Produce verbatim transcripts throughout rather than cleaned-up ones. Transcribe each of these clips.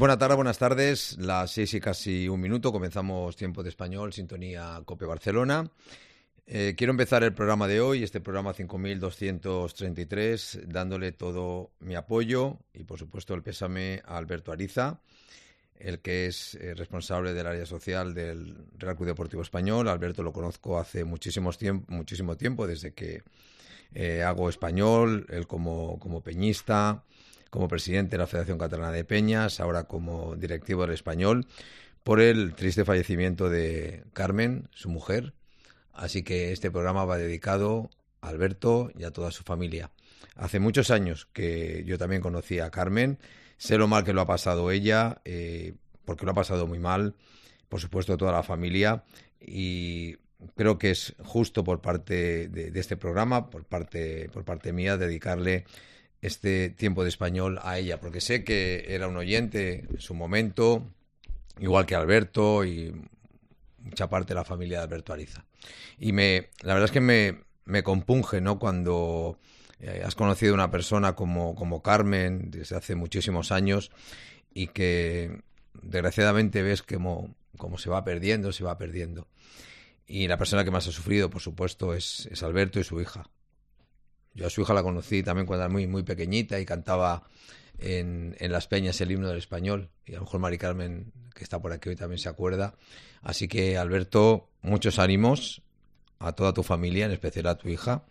Buenas tardes, buenas tardes. Las seis y casi un minuto. Comenzamos Tiempo de Español, sintonía COPE Barcelona. Eh, quiero empezar el programa de hoy, este programa cinco mil doscientos treinta y tres, dándole todo mi apoyo y, por supuesto, el pésame a Alberto Ariza, el que es eh, responsable del área social del Real Club Deportivo Español. Alberto lo conozco hace muchísimos tiempo, muchísimo tiempo, desde que eh, hago español, él como, como peñista, como presidente de la Federación Catalana de Peñas, ahora como directivo del Español, por el triste fallecimiento de Carmen, su mujer. Así que este programa va dedicado a Alberto y a toda su familia. Hace muchos años que yo también conocí a Carmen, sé lo mal que lo ha pasado ella, eh, porque lo ha pasado muy mal, por supuesto toda la familia, y creo que es justo por parte de, de este programa, por parte, por parte mía, dedicarle este Tiempo de Español a ella, porque sé que era un oyente en su momento, igual que Alberto y mucha parte de la familia de Alberto Ariza. Y me, la verdad es que me, me compunge, ¿no?, cuando eh, has conocido a una persona como, como Carmen desde hace muchísimos años y que desgraciadamente ves cómo, cómo se va perdiendo, se va perdiendo. Y la persona que más ha sufrido, por supuesto, es, es Alberto y su hija. Yo a su hija la conocí también cuando era muy, muy pequeñita y cantaba en, en Las Peñas el himno del Español. Y a lo mejor Mari Carmen, que está por aquí hoy, también se acuerda. Así que, Alberto, muchos ánimos a toda tu familia, en especial a tu hija.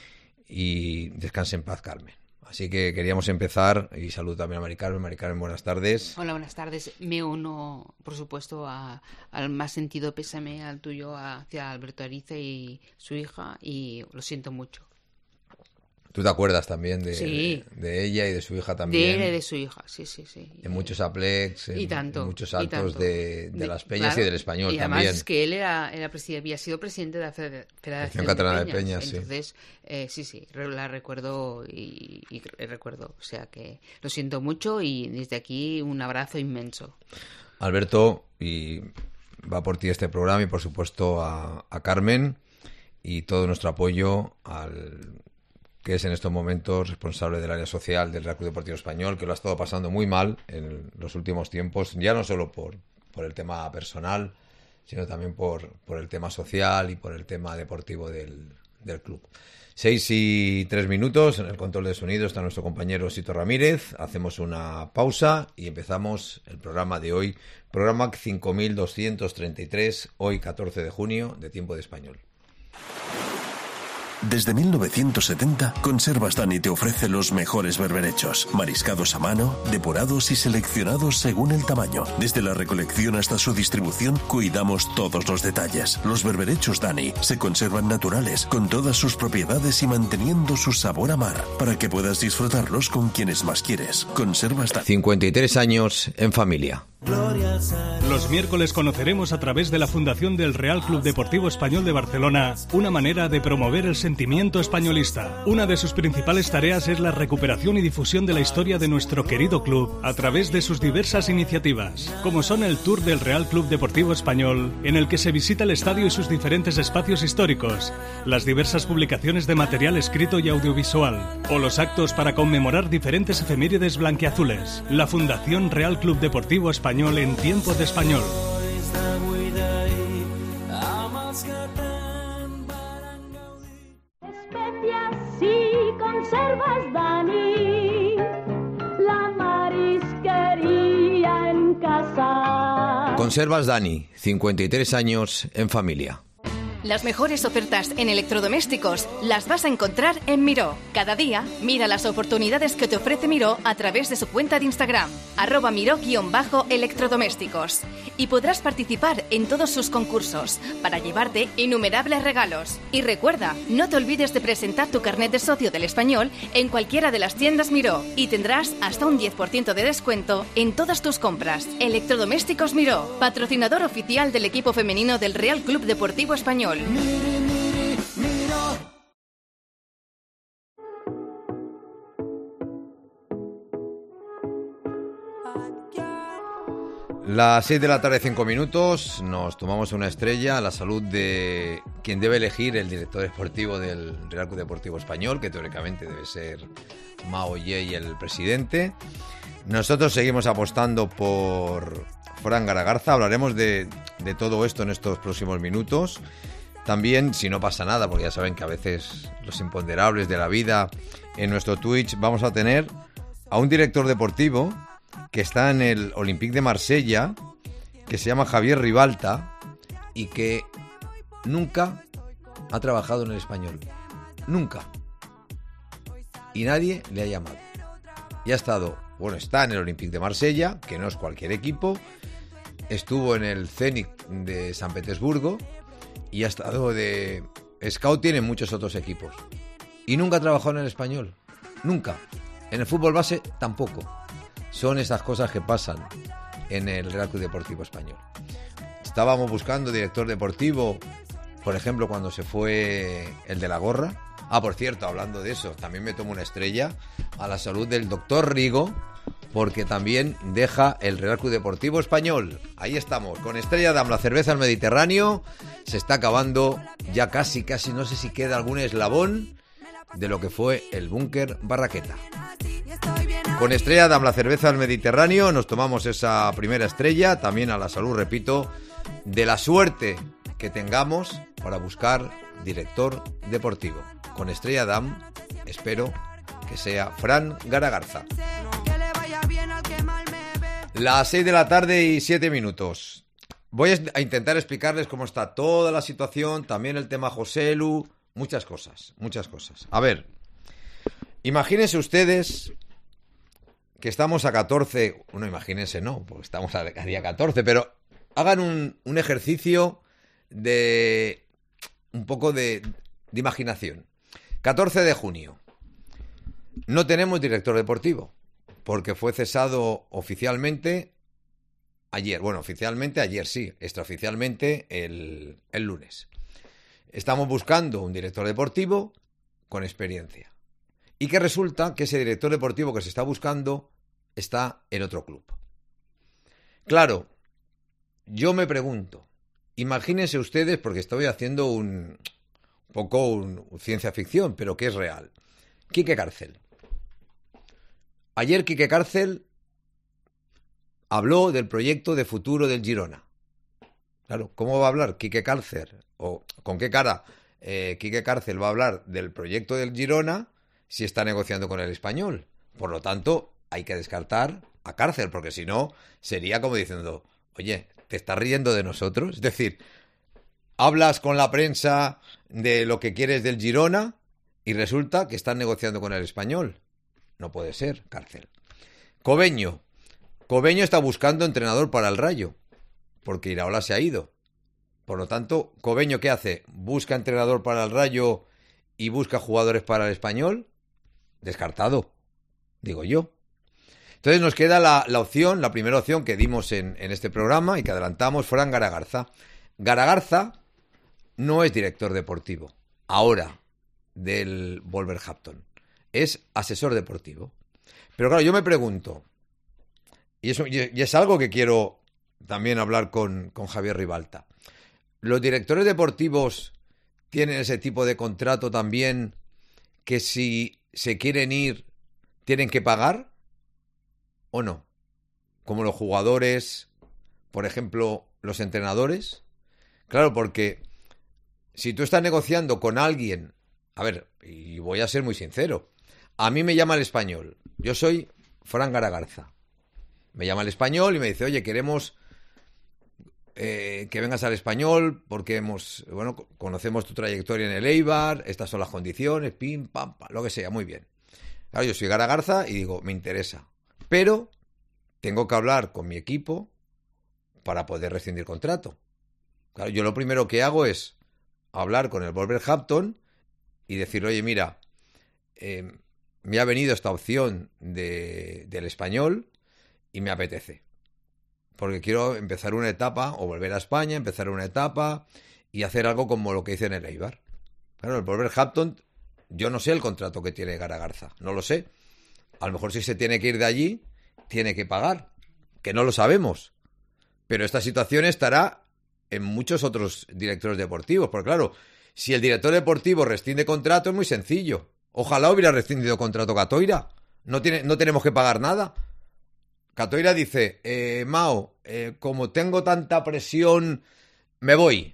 Y descanse en paz, Carmen. Así que queríamos empezar, y saludo también a Mari Carmen. Mari Carmen, buenas tardes. Hola, buenas tardes. Me uno, por supuesto, a, al más sentido pésame al tuyo hacia Alberto Ariza y su hija, y lo siento mucho. ¿Tú te acuerdas también de, sí. de, de ella y de su hija también? De él y de su hija, sí, sí, sí. En muchos aplex, en, y tanto, en muchos actos tanto. de, de, de las Peñas, claro, y del Español y además también. Es que él era, era había sido presidente de la Federación Catalana de Peñas. De Peñas sí. Entonces, eh, sí, sí, la recuerdo y, y recuerdo. O sea que lo siento mucho y desde aquí un abrazo inmenso. Alberto, y va por ti este programa y por supuesto a, a Carmen y todo nuestro apoyo al que es en estos momentos responsable del área social del Real Club Deportivo Español, que lo ha estado pasando muy mal en los últimos tiempos, ya no solo por, por el tema personal, sino también por, por el tema social y por el tema deportivo del, del club. Seis y tres minutos, en el control de sonido está nuestro compañero Sito Ramírez. Hacemos una pausa y empezamos el programa de hoy, programa cinco mil doscientos treinta y tres, hoy catorce de junio, de Tiempo de Español. Desde mil novecientos setenta, Conservas Dani te ofrece los mejores berberechos, mariscados a mano, depurados y seleccionados según el tamaño. Desde la recolección hasta su distribución, cuidamos todos los detalles. Los berberechos Dani se conservan naturales, con todas sus propiedades y manteniendo su sabor a mar, para que puedas disfrutarlos con quienes más quieres. Conservas Dani. cincuenta y tres años en familia. Los miércoles conoceremos a través de la Fundación del Real Club Deportivo Español de Barcelona una manera de promover el sentimiento españolista. Una de sus principales tareas es la recuperación y difusión de la historia de nuestro querido club a través de sus diversas iniciativas, como son el Tour del Real Club Deportivo Español, en el que se visita el estadio y sus diferentes espacios históricos, las diversas publicaciones de material escrito y audiovisual, o los actos para conmemorar diferentes efemérides blanquiazules. La Fundación Real Club Deportivo Español en Tiempo de Español. Especias y conservas Dani, la marisquería en casa. Conservas Dani, cincuenta y tres años en familia. Las mejores ofertas en electrodomésticos las vas a encontrar en Miró. Cada día, mira las oportunidades que te ofrece Miró a través de su cuenta de Instagram, arroba Miró-electrodomésticos. Y podrás participar en todos sus concursos para llevarte innumerables regalos. Y recuerda, no te olvides de presentar tu carnet de socio del Español en cualquiera de las tiendas Miró y tendrás hasta un diez por ciento de descuento en todas tus compras. Electrodomésticos Miró, patrocinador oficial del equipo femenino del Real Club Deportivo Español. Miri, miri, mira. Las seis de la tarde, cinco minutos, nos tomamos una estrella a la salud de quien debe elegir el director deportivo del Real Club Deportivo Español, que teóricamente debe ser Mao Ye, el presidente. Nosotros seguimos apostando por Fran Garagarza. Hablaremos de, de todo esto en estos próximos minutos. También, si no pasa nada, porque ya saben que a veces los imponderables de la vida, en nuestro Twitch vamos a tener a un director deportivo que está en el Olympique de Marsella, que se llama Javier Ribalta y que nunca ha trabajado en el Español. Nunca. Y nadie le ha llamado. Y ha estado, bueno, está en el Olympique de Marsella, que no es cualquier equipo. Estuvo en el Zenit de San Petersburgo y ha estado de scouting en muchos otros equipos. Y nunca ha trabajado en el Español. Nunca. En el fútbol base tampoco. Son esas cosas que pasan en el Real Club Deportivo Español. Estábamos buscando director deportivo, por ejemplo, cuando se fue el de la gorra. Ah, por cierto, hablando de eso, también me tomo una estrella a la salud del doctor Rigo, porque también deja el Real Club Deportivo Español. Ahí estamos, con Estrella Damm, la cerveza al Mediterráneo. Se está acabando, ya casi, casi, no sé si queda algún eslabón de lo que fue el búnker Barraqueta. Con Estrella Damm, la cerveza al Mediterráneo, nos tomamos esa primera estrella, también a la salud, repito, de la suerte que tengamos para buscar director deportivo. Con Estrella Damm, espero que sea Fran Garagarza. Las seis de la tarde y siete minutos. Voy a intentar explicarles cómo está toda la situación, también el tema Joselu, muchas cosas, muchas cosas. A ver, imagínense ustedes que estamos a catorce, bueno, imagínense no, porque estamos a día catorce, pero hagan un, un ejercicio de un poco de, de imaginación. catorce de junio. No tenemos director deportivo, porque fue cesado oficialmente ayer. Bueno, oficialmente ayer sí, extraoficialmente el, el lunes. Estamos buscando un director deportivo con experiencia. Y que resulta que ese director deportivo que se está buscando está en otro club. Claro, yo me pregunto, imagínense ustedes, porque estoy haciendo un poco un, un ciencia ficción, pero que es real. Quique Cárcel. Ayer Quique Cárcel habló del proyecto de futuro del Girona. Claro, ¿cómo va a hablar Quique Cárcel? ¿O con qué cara eh, Quique Cárcel va a hablar del proyecto del Girona si está negociando con el Español? Por lo tanto, hay que descartar a Cárcel, porque si no, sería como diciendo, oye, ¿te estás riendo de nosotros? Es decir, hablas con la prensa de lo que quieres del Girona y resulta que estás negociando con el Español. No puede ser, Cárcel. Cobeño. Cobeño está buscando entrenador para el Rayo, porque Iraola se ha ido. Por lo tanto, Cobeño, ¿qué hace? ¿Busca entrenador para el Rayo y busca jugadores para el Español? Descartado, digo yo. Entonces nos queda la, la opción, la primera opción que dimos en, en este programa y que adelantamos, Fran Garagarza. Garagarza no es director deportivo, ahora, del Wolverhampton. Es asesor deportivo. Pero claro, yo me pregunto, y, eso, y es algo que quiero también hablar con, con Javier Ribalta. ¿Los directores deportivos tienen ese tipo de contrato también que si se quieren ir tienen que pagar o no? Como los jugadores, por ejemplo, los entrenadores. Claro, porque si tú estás negociando con alguien, a ver, y voy a ser muy sincero, a mí me llama el Español, yo soy Fran Garagarza, me llama el Español y me dice, oye, queremos eh, que vengas al Español porque hemos, bueno, conocemos tu trayectoria en el Eibar, estas son las condiciones, pim, pam, pam, lo que sea, muy bien. Claro, yo soy Garagarza y digo, me interesa, pero tengo que hablar con mi equipo para poder rescindir contrato. Claro, yo lo primero que hago es hablar con el Wolverhampton y decir, oye, mira, eh, me ha venido esta opción de, del Español y me apetece. Porque quiero empezar una etapa, o volver a España, empezar una etapa y hacer algo como lo que hice en el Eibar. Claro, el Wolverhampton, yo no sé el contrato que tiene Garagarza, no lo sé. A lo mejor si se tiene que ir de allí, tiene que pagar, que no lo sabemos. Pero esta situación estará en muchos otros directores deportivos. Porque claro, si el director deportivo rescinde contrato es muy sencillo. Ojalá hubiera rescindido contrato Catoira. No, tiene, no tenemos que pagar nada. Catoira dice, eh, Mao, eh, como tengo tanta presión, me voy.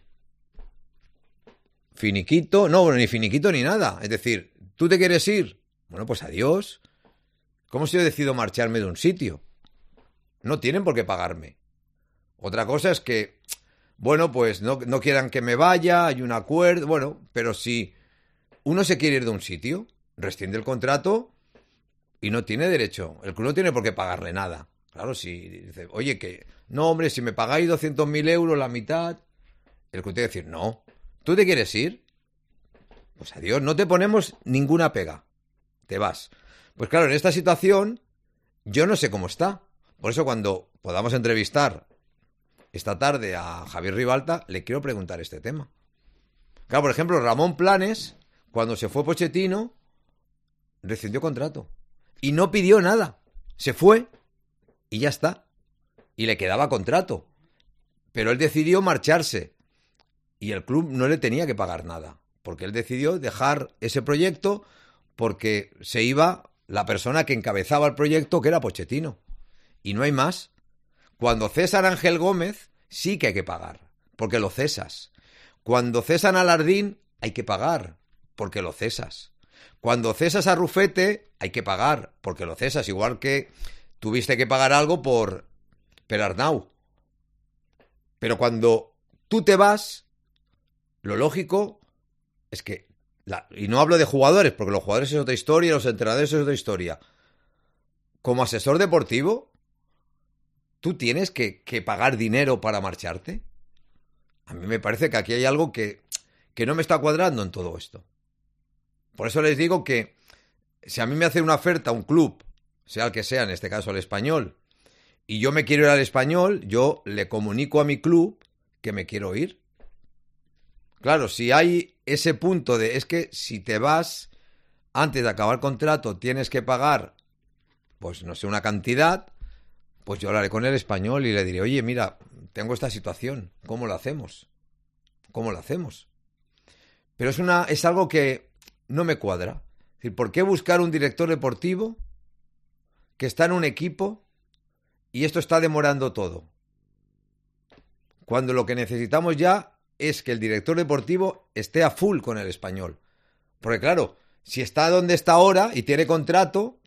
Finiquito, no, ni finiquito ni nada. Es decir, ¿tú te quieres ir? Bueno, pues adiós. ¿Cómo si yo decido marcharme de un sitio? No tienen por qué pagarme. Otra cosa es que, bueno, pues no, no quieran que me vaya, hay un acuerdo, bueno, pero si uno se quiere ir de un sitio, rescinde el contrato y no tiene derecho. El club no tiene por qué pagarle nada. Claro, si dice, oye, que no, hombre, si me pagáis doscientos mil euros, la mitad, el club tiene que decir, no, ¿tú te quieres ir? Pues adiós, no te ponemos ninguna pega, te vas. Pues claro, en esta situación yo no sé cómo está. Por eso cuando podamos entrevistar esta tarde a Javier Ribalta, le quiero preguntar este tema. Claro, por ejemplo, Ramón Planes, cuando se fue Pochettino, rescindió contrato. Y no pidió nada. Se fue y ya está. Y le quedaba contrato. Pero él decidió marcharse. Y el club no le tenía que pagar nada. Porque él decidió dejar ese proyecto porque se iba la persona que encabezaba el proyecto, que era Pochettino. Y no hay más. Cuando cesan a Ángel Gómez, sí que hay que pagar, porque lo cesas. Cuando cesan a Lardín, hay que pagar, porque lo cesas. Cuando cesas a Rufete, hay que pagar, porque lo cesas. Igual que tuviste que pagar algo por Perarnau. Pero cuando tú te vas, lo lógico es que, la, y no hablo de jugadores, porque los jugadores es otra historia, los entrenadores es otra historia. Como asesor deportivo, ¿tú tienes que, que pagar dinero para marcharte? A mí me parece que aquí hay algo que, que no me está cuadrando en todo esto. Por eso les digo que si a mí me hace una oferta un club, sea el que sea, en este caso el Español, y yo me quiero ir al Español, yo le comunico a mi club que me quiero ir. Claro, si hay ese punto de, es que si te vas, antes de acabar el contrato, tienes que pagar, pues no sé, una cantidad, pues yo hablaré con el Español y le diré, oye, mira, tengo esta situación, ¿cómo lo hacemos? ¿Cómo lo hacemos? Pero es, una, es algo que no me cuadra. Es decir, ¿por qué buscar un director deportivo que está en un equipo y esto está demorando todo? Cuando lo que necesitamos ya es que el director deportivo esté a full con el Español. Porque claro, si está donde está ahora y tiene contrato,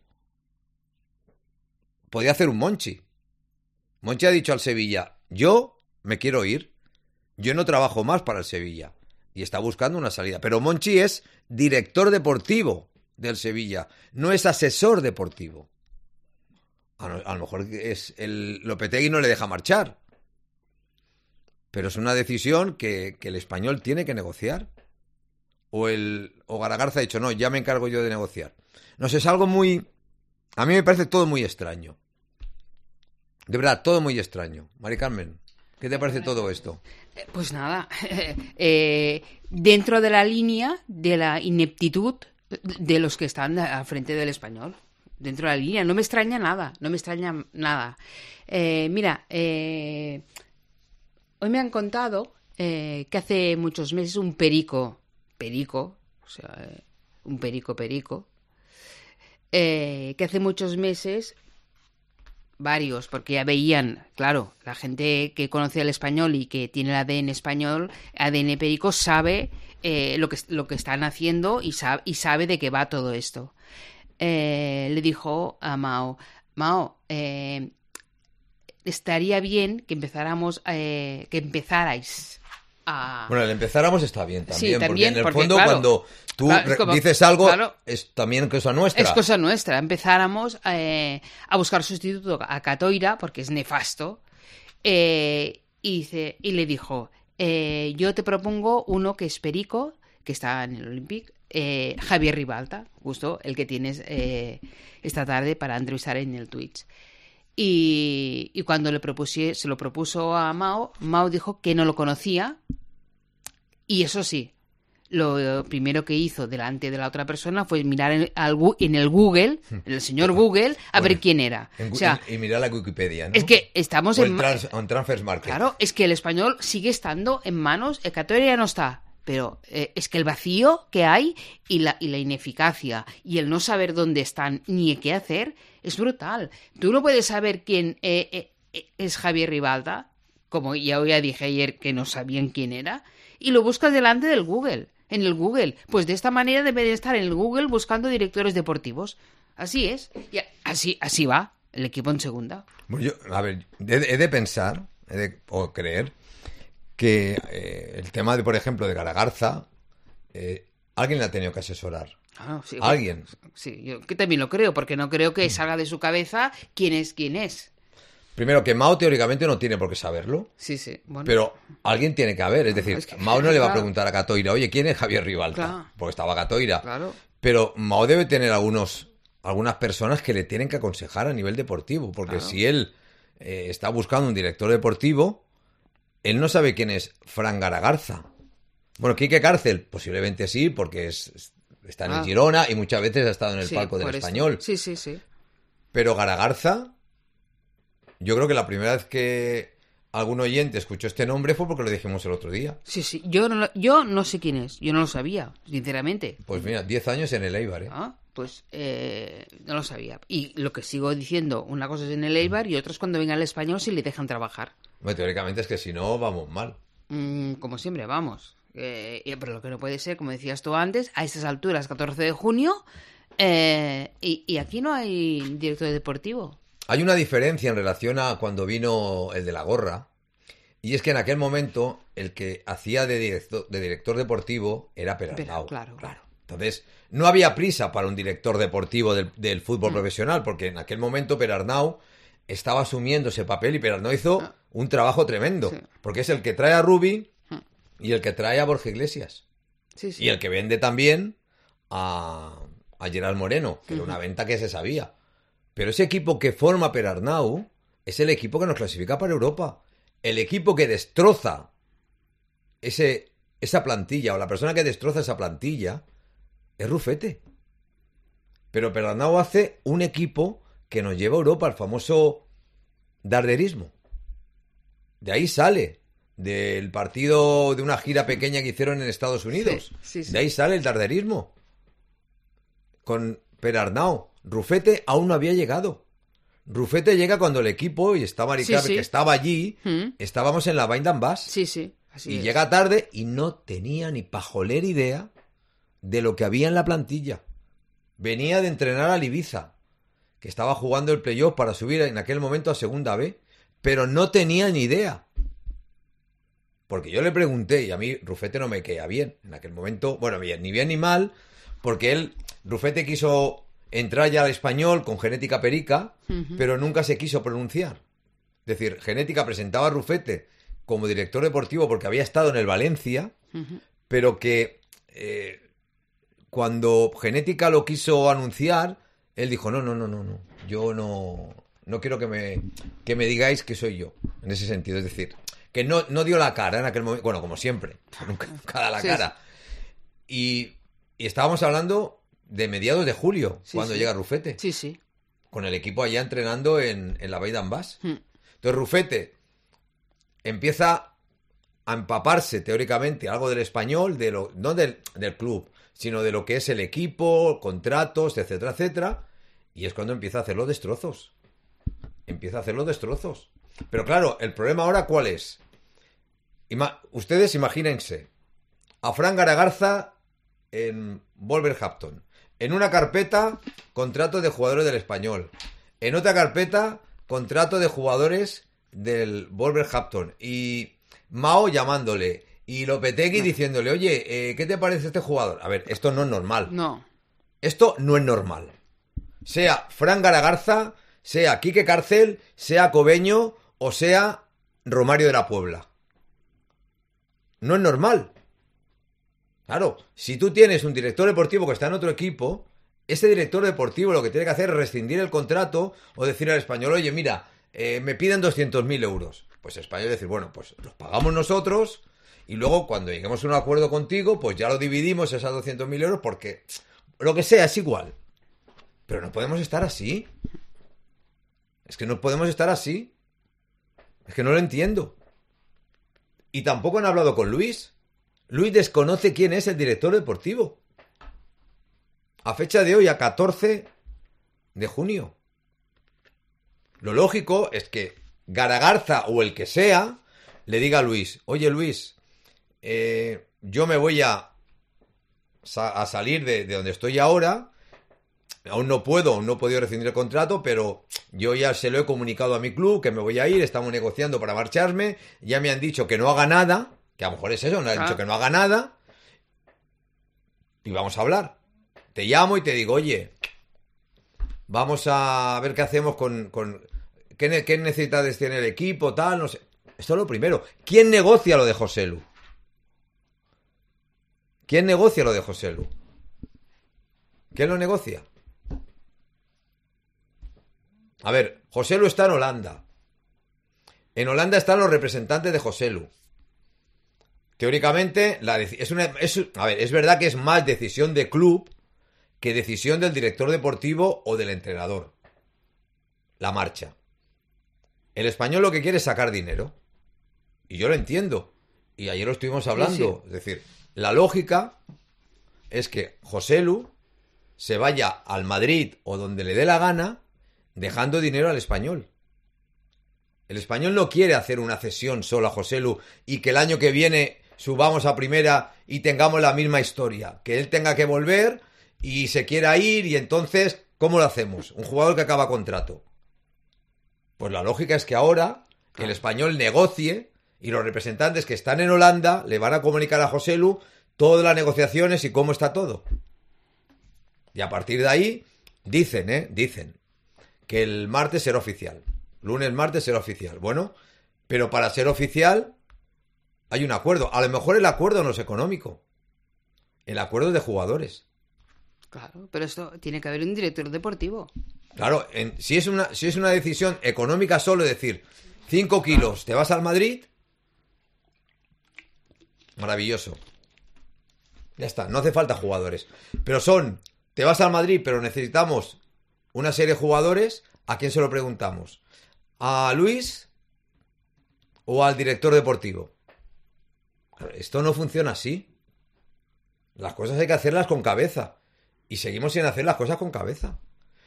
podía hacer un Monchi. Monchi ha dicho al Sevilla, yo me quiero ir, yo no trabajo más para el Sevilla, y está buscando una salida. Pero Monchi es director deportivo del Sevilla, no es asesor deportivo. A lo, a lo mejor es el Lopetegui no le deja marchar, pero es una decisión que, que el Español tiene que negociar. O el o Garagarza ha dicho, no, ya me encargo yo de negociar. No sé, es algo muy... A mí me parece todo muy extraño. De verdad, todo muy extraño. Mari Carmen, ¿qué te parece todo esto? Pues nada, eh, dentro de la línea de la ineptitud de los que están al frente del Español. Dentro de la línea, no me extraña nada, no me extraña nada. Eh, mira, eh, hoy me han contado eh, que hace muchos meses un perico, perico, o sea, eh, un perico perico, eh, que hace muchos meses... Varios, porque ya veían, claro, la gente que conoce el español y que tiene el A D N español, A D N perico, sabe eh, lo que lo que están haciendo y sabe, y sabe de qué va todo esto. Eh, le dijo a Mao, Mao, eh, estaría bien que empezáramos, eh, que empezarais a... Bueno, el empezáramos está bien también, sí, también porque en el porque, fondo claro, cuando tú claro, como, dices algo claro, es también cosa nuestra. Es cosa nuestra. Empezáramos eh, a buscar sustituto a Catoira, porque es nefasto, eh, y, dice, y le dijo, eh, yo te propongo uno que es perico, que está en el Olympique, eh, Javier Ribalta, justo el que tienes eh, esta tarde para entrevistar en el Twitch. Y, y cuando le propuse, se lo propuso a Mao, Mao dijo que no lo conocía, y eso sí, lo primero que hizo delante de la otra persona fue mirar en, al, en el Google, en el señor Google, a bueno, ver quién era. En, o sea, y mirar la Wikipedia, ¿no? Es que estamos o en... el trans, en Transfer Market. Claro, es que el español sigue estando en manos, el Catoira ya no está, pero eh, es que el vacío que hay y la, y la ineficacia y el no saber dónde están ni qué hacer es brutal. Tú no puedes saber quién eh, eh, es Javier Ribalta, como ya, ya dije ayer que no sabían quién era, y lo buscas delante del Google, en el Google. Pues de esta manera debe de estar en el Google buscando directores deportivos. Así es. Y así, así va el equipo en segunda. Bueno, yo, a ver, he de, he de pensar he de, o creer que eh, el tema, de, por ejemplo, de Garagarza, eh, alguien le ha tenido que asesorar. Ah, sí, ¿Alguien? Sí, yo que también lo creo, porque no creo que salga de su cabeza quién es quién es. Primero, que Mao teóricamente no tiene por qué saberlo. Sí, sí. Bueno. Pero alguien tiene que haber. Es decir, es que, Mao no le va a claro. preguntar a Catoira, oye, ¿quién es Javier Ribalta? Claro. Porque estaba Catoira. Claro. Pero Mao debe tener algunos, algunas personas que le tienen que aconsejar a nivel deportivo. Porque Claro. si él eh, está buscando un director deportivo, él no sabe quién es Fran Garagarza. Bueno, Quique Cárcel, posiblemente sí, porque es, está en Ah. el Girona y muchas veces ha estado en el Sí, palco del por eso. Español. Sí, sí, sí. Pero Garagarza, yo creo que la primera vez que algún oyente escuchó este nombre fue porque lo dijimos el otro día. Sí, sí. Yo no, lo- yo no sé quién es. Yo no lo sabía, sinceramente. Pues mira, diez años en el Eibar, ¿eh? Ah, pues eh, no lo sabía. Y lo que sigo diciendo, una cosa es en el Eibar y otra es cuando venga el Español si le dejan trabajar. Bueno, teóricamente es que si no, vamos mal. Mm, como siempre, vamos. Eh, y- pero lo que no puede ser, como decías tú antes, a estas alturas, catorce de junio, eh, y, y aquí no hay director deportivo. Hay una diferencia en relación a cuando vino el de la gorra, y es que en aquel momento el que hacía de director, de director deportivo era Perarnau. Pero, claro. Entonces, no había prisa para un director deportivo del, del fútbol Mm. profesional, porque en aquel momento Perarnau estaba asumiendo ese papel y Perarnau hizo Ah. un trabajo tremendo, Sí. porque es el que trae a Rubi Mm. y el que trae a Borja Iglesias. Sí, sí. Y el que vende también a, a Gerard Moreno, que era una venta que se sabía. Pero ese equipo que forma Perarnau es el equipo que nos clasifica para Europa. El equipo que destroza ese, esa plantilla, o la persona que destroza esa plantilla, es Rufete. Pero Perarnau hace un equipo que nos lleva a Europa, el famoso darderismo. De ahí sale, del partido de una gira pequeña que hicieron en Estados Unidos. Sí, sí, sí. De ahí sale el darderismo. Con Perarnau. Rufete aún no había llegado. Rufete llega cuando el equipo, y está Mari Sí, Carmen, sí. que estaba allí, Mm. estábamos en la Bind and Bass. Sí, sí. Así y es. llega tarde y no tenía ni pajolera idea de lo que había en la plantilla. Venía de entrenar al Ibiza, que estaba jugando el playoff para subir en aquel momento a Segunda B, pero no tenía ni idea. Porque yo le pregunté, y a mí Rufete no me queda bien. En aquel momento, bueno, bien, ni bien ni mal, porque él, Rufete quiso entrar ya al Español con Genética Perica, Ujú. pero nunca se quiso pronunciar. Es decir, Genética presentaba a Rufete como director deportivo porque había estado en el Valencia, Ujú. pero que eh, cuando Genética lo quiso anunciar, él dijo, no, no, no, no, no, yo no, no quiero que me, que me digáis que soy yo, en ese sentido. Es decir, que no, no dio la cara en aquel momento, bueno, como siempre, nunca, nunca da la Sí, cara. Y, y estábamos hablando de mediados de julio, Sí, cuando sí. llega Rufete, Sí, sí. con el equipo allá entrenando en, en la Bind and Bass. Mm. Entonces Rufete empieza a empaparse teóricamente algo del español, de lo, no del, del club, sino de lo que es el equipo, contratos, etcétera, etcétera. Y es cuando empieza a hacer los destrozos. Empieza a hacer los destrozos. Pero claro, el problema ahora, ¿cuál es? Ima- ustedes imagínense a Fran Garagarza en Wolverhampton. En una carpeta, contrato de jugadores del Español. En otra carpeta, contrato de jugadores del Wolverhampton. Y Mao llamándole. Y Lopetegui diciéndole, oye, eh, ¿qué te parece este jugador? A ver, esto no es normal. No. Esto no es normal. Sea Fran Garagarza, sea Quique Cárcel, sea Cobeño o sea Romario de la Puebla. No es normal. Claro, si tú tienes un director deportivo que está en otro equipo, ese director deportivo lo que tiene que hacer es rescindir el contrato o decir al Español, oye, mira, eh, me piden doscientos mil euros. Pues el Español decir, bueno, pues los pagamos nosotros y luego cuando lleguemos a un acuerdo contigo, pues ya lo dividimos esos doscientos mil euros porque lo que sea es igual. Pero no podemos estar así. Es que no podemos estar así. Es que no lo entiendo. Y tampoco han hablado con Luis. Luis desconoce quién es el director deportivo. A fecha de hoy, a catorce de junio. Lo lógico es que Garagarza o el que sea le diga a Luis, oye Luis, eh, yo me voy a, a salir de, de donde estoy ahora, aún no puedo, aún no he podido rescindir el contrato, pero yo ya se lo he comunicado a mi club, que me voy a ir, estamos negociando para marcharme, ya me han dicho que no haga nada, que a lo mejor es eso, me han dicho que no haga nada, y vamos a hablar. Te llamo y te digo, oye, vamos a ver qué hacemos con... con ¿qué, ¿Qué necesidades tiene el equipo, tal? No sé. Esto es lo primero. ¿Quién negocia lo de Joselu? ¿Quién negocia lo de Joselu? ¿Quién lo negocia? A ver, Joselu está en Holanda. En Holanda están los representantes de Joselu. Teóricamente, la es una, es, a ver, es verdad que es más decisión de club que decisión del director deportivo o del entrenador. La marcha. El Español lo que quiere es sacar dinero. Y yo lo entiendo. Y ayer lo estuvimos hablando. Sí, sí. Es decir, la lógica es que Joselu se vaya al Madrid o donde le dé la gana, dejando dinero al Español. El Español no quiere hacer una cesión solo a Joselu y que el año que viene subamos a primera y tengamos la misma historia. Que él tenga que volver y se quiera ir y entonces, ¿cómo lo hacemos? Un jugador que acaba contrato. Pues la lógica es que ahora que el Español negocie y los representantes que están en Holanda le van a comunicar a Joselu todas las negociaciones y cómo está todo. Y a partir de ahí, dicen, ¿eh? Dicen que el martes será oficial. Lunes, martes será oficial. Bueno, pero para ser oficial hay un acuerdo. A lo mejor el acuerdo no es económico. El acuerdo es de jugadores. Claro, pero esto tiene que haber un director deportivo. Claro, en, si, es una, si es una decisión económica solo, es decir, cinco kilos, ¿te vas al Madrid? Maravilloso. Ya está, no hace falta jugadores. Pero son, te vas al Madrid, pero necesitamos una serie de jugadores. ¿A quién se lo preguntamos? ¿A Luis o al director deportivo? Esto no funciona así. Las cosas hay que hacerlas con cabeza. Y seguimos sin hacer las cosas con cabeza.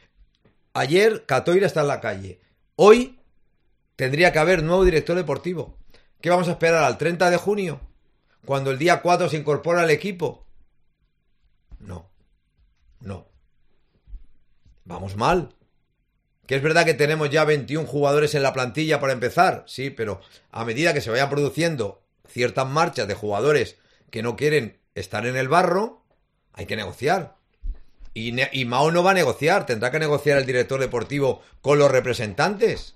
Ayer Catoira está en la calle. Hoy tendría que haber nuevo director deportivo. ¿Qué vamos a esperar al treinta de junio? Cuando el día cuatro se incorpora al equipo. No. No. Vamos mal. Que es verdad que tenemos ya veintiún jugadores en la plantilla para empezar. Sí, pero a medida que se vayan produciendo ciertas marchas de jugadores que no quieren estar en el barro, hay que negociar. Y, ne- y Mao no va a negociar. Tendrá que negociar el director deportivo con los representantes.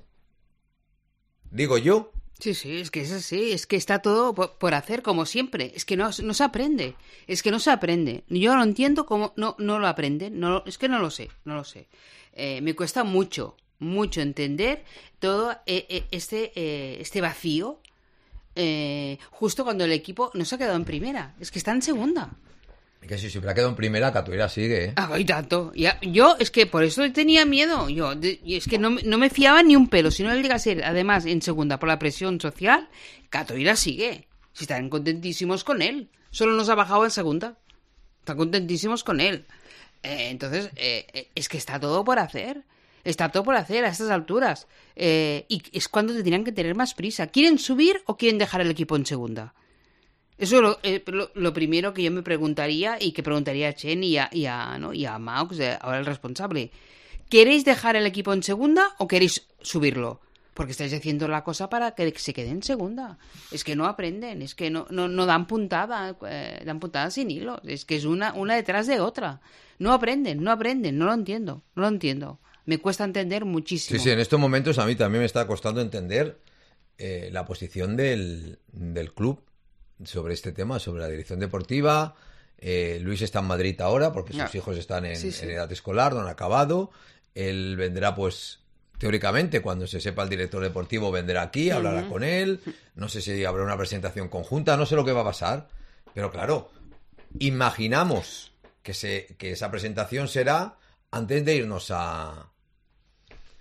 Digo yo. Sí, sí, es que es así, es que está todo por, por hacer como siempre, es que no, no se aprende, es que no se aprende, yo no entiendo cómo no, no lo aprenden, no, es que no lo sé, no lo sé, eh, me cuesta mucho, mucho entender todo eh, eh, este, eh, este vacío, eh, justo cuando el equipo no se ha quedado en primera, es que está en segunda. Que si se hubiera quedado en primera, Catoira sigue, ¿eh? Ah, y tanto. Ya, yo, es que por eso tenía miedo. Yo, de, y es que no, no me fiaba ni un pelo. Si no él llega a ser, además, en segunda, por la presión social, Catoira sigue. Si están contentísimos con él. Solo nos ha bajado en segunda. Están contentísimos con él. Eh, entonces, eh, es que está todo por hacer. Está todo por hacer a estas alturas. Eh, y es cuando tendrían que tener más prisa. ¿Quieren subir o quieren dejar el equipo en segunda? Eso es lo, eh, lo, lo primero que yo me preguntaría y que preguntaría a Chen y a, y a, ¿no? y a Maux, ahora el responsable. ¿Queréis dejar el equipo en segunda o queréis subirlo? Porque estáis haciendo la cosa para que se quede en segunda. Es que no aprenden, es que no, no, no dan puntada, eh, dan puntada sin hilo. Es que es una, una detrás de otra. No aprenden, no aprenden, no lo entiendo, no lo entiendo. Me cuesta entender muchísimo. Sí, sí, en estos momentos a mí también me está costando entender eh, la posición del, del club sobre este tema, sobre la dirección deportiva. eh, Luis está en Madrid ahora porque sus no. hijos están en, sí, sí. en edad escolar, no han acabado. Él vendrá, pues, teóricamente, cuando se sepa el director deportivo, vendrá aquí, uh-huh. hablará con él. No sé si habrá una presentación conjunta, no sé lo que va a pasar. Pero claro, imaginamos que, se, que esa presentación será antes de irnos a,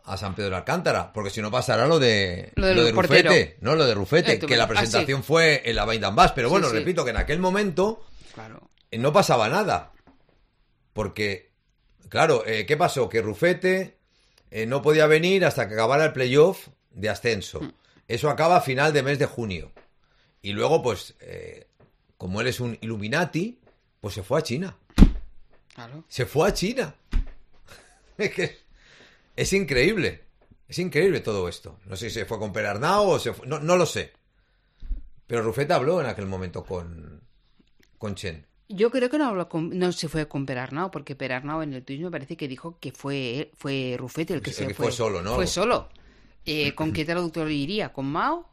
a San Pedro de Alcántara, porque si no pasará lo de, Lo del lo de portero. Rufete, ¿no? Lo de Rufete, Eh, tú que me- la ah, presentación sí. fue en la Vall d'en Bas, pero Sí, bueno, sí. repito que en aquel momento Claro. eh, no pasaba nada, porque, claro, eh, ¿qué pasó? Que Rufete eh, no podía venir hasta que acabara el playoff de ascenso. Mm. Eso acaba a final de mes de junio. Y luego, pues, eh, como él es un Illuminati, pues se fue a China. Claro. Se fue a China. Es que es increíble. Es increíble todo esto. No sé si se fue con Perarnau o se fue... No, no lo sé. Pero Rufete habló en aquel momento con, con Chen. Yo creo que no habló con, no se fue con Perarnau, porque Perarnau en el turismo me parece que dijo que fue fue Rufete el que El se que fue. fue solo, ¿no? Fue solo. Eh, ¿Con qué traductor iría? ¿Con Mao?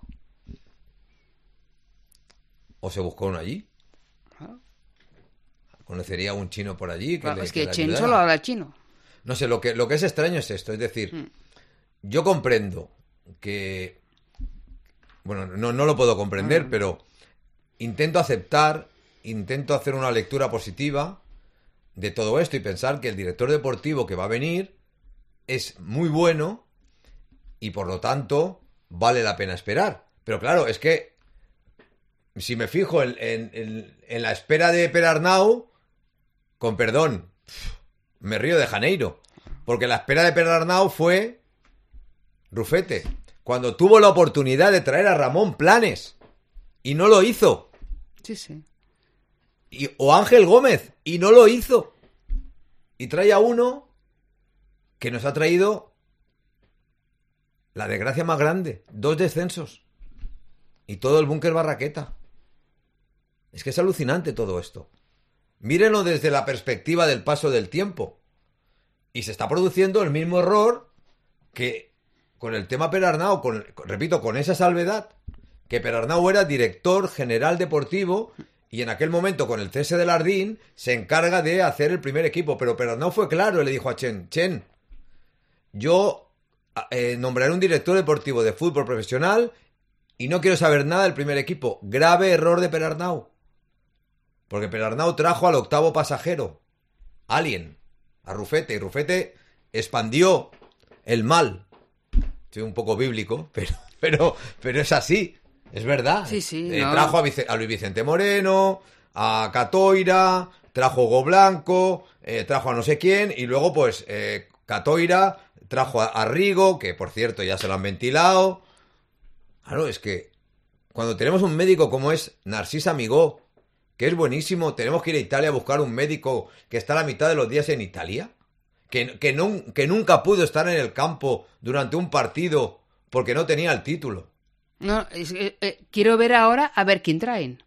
¿O se buscó uno allí? Claro. ¿Conocería a un chino por allí? Que Claro, le- es que que le Chen ayudara? solo habla chino. No sé, lo que, lo que es extraño es esto. Es decir, Mm. yo comprendo que... Bueno, no, no lo puedo comprender, Mm. pero intento aceptar, intento hacer una lectura positiva de todo esto y pensar que el director deportivo que va a venir es muy bueno y por lo tanto vale la pena esperar. Pero claro, es que si me fijo en, en- en- en la espera de Perarnau, con perdón, me río de Janeiro. Porque la espera de Perarnau fue Rufete, cuando tuvo la oportunidad de traer a Ramón Planes y no lo hizo. Sí, sí. Y, o Ángel Gómez y no lo hizo. Y trae a uno que nos ha traído la desgracia más grande. Dos descensos. Y todo el búnker Barraqueta. Es que es alucinante todo esto. Mírenlo desde la perspectiva del paso del tiempo. Y se está produciendo el mismo error que con el tema Perarnau, con, repito, con esa salvedad, que Perarnau era director general deportivo y en aquel momento con el cese de Lardín se encarga de hacer el primer equipo. Pero Perarnau fue claro y le dijo a Chen, Chen, yo eh, nombraré un director deportivo de fútbol profesional y no quiero saber nada del primer equipo. Grave error de Perarnau. Porque Perarnau trajo al octavo pasajero, Alien, a Rufete, y Rufete expandió el mal. Estoy un poco bíblico, pero, pero, pero es así, es verdad. Sí, sí, Eh, no. Trajo a, Vice- a Luis Vicente Moreno, a Catoira, trajo a Hugo Blanco, eh, trajo a no sé quién, y luego pues eh, Catoira trajo a, a Rigo, que por cierto ya se lo han ventilado. Claro, es que cuando tenemos un médico como es Narcís Amigó, que es buenísimo, tenemos que ir a Italia a buscar un médico que está la mitad de los días en Italia, que, que, no, que nunca pudo estar en el campo durante un partido porque no tenía el título. No, es que, eh, quiero ver ahora a ver quién traen.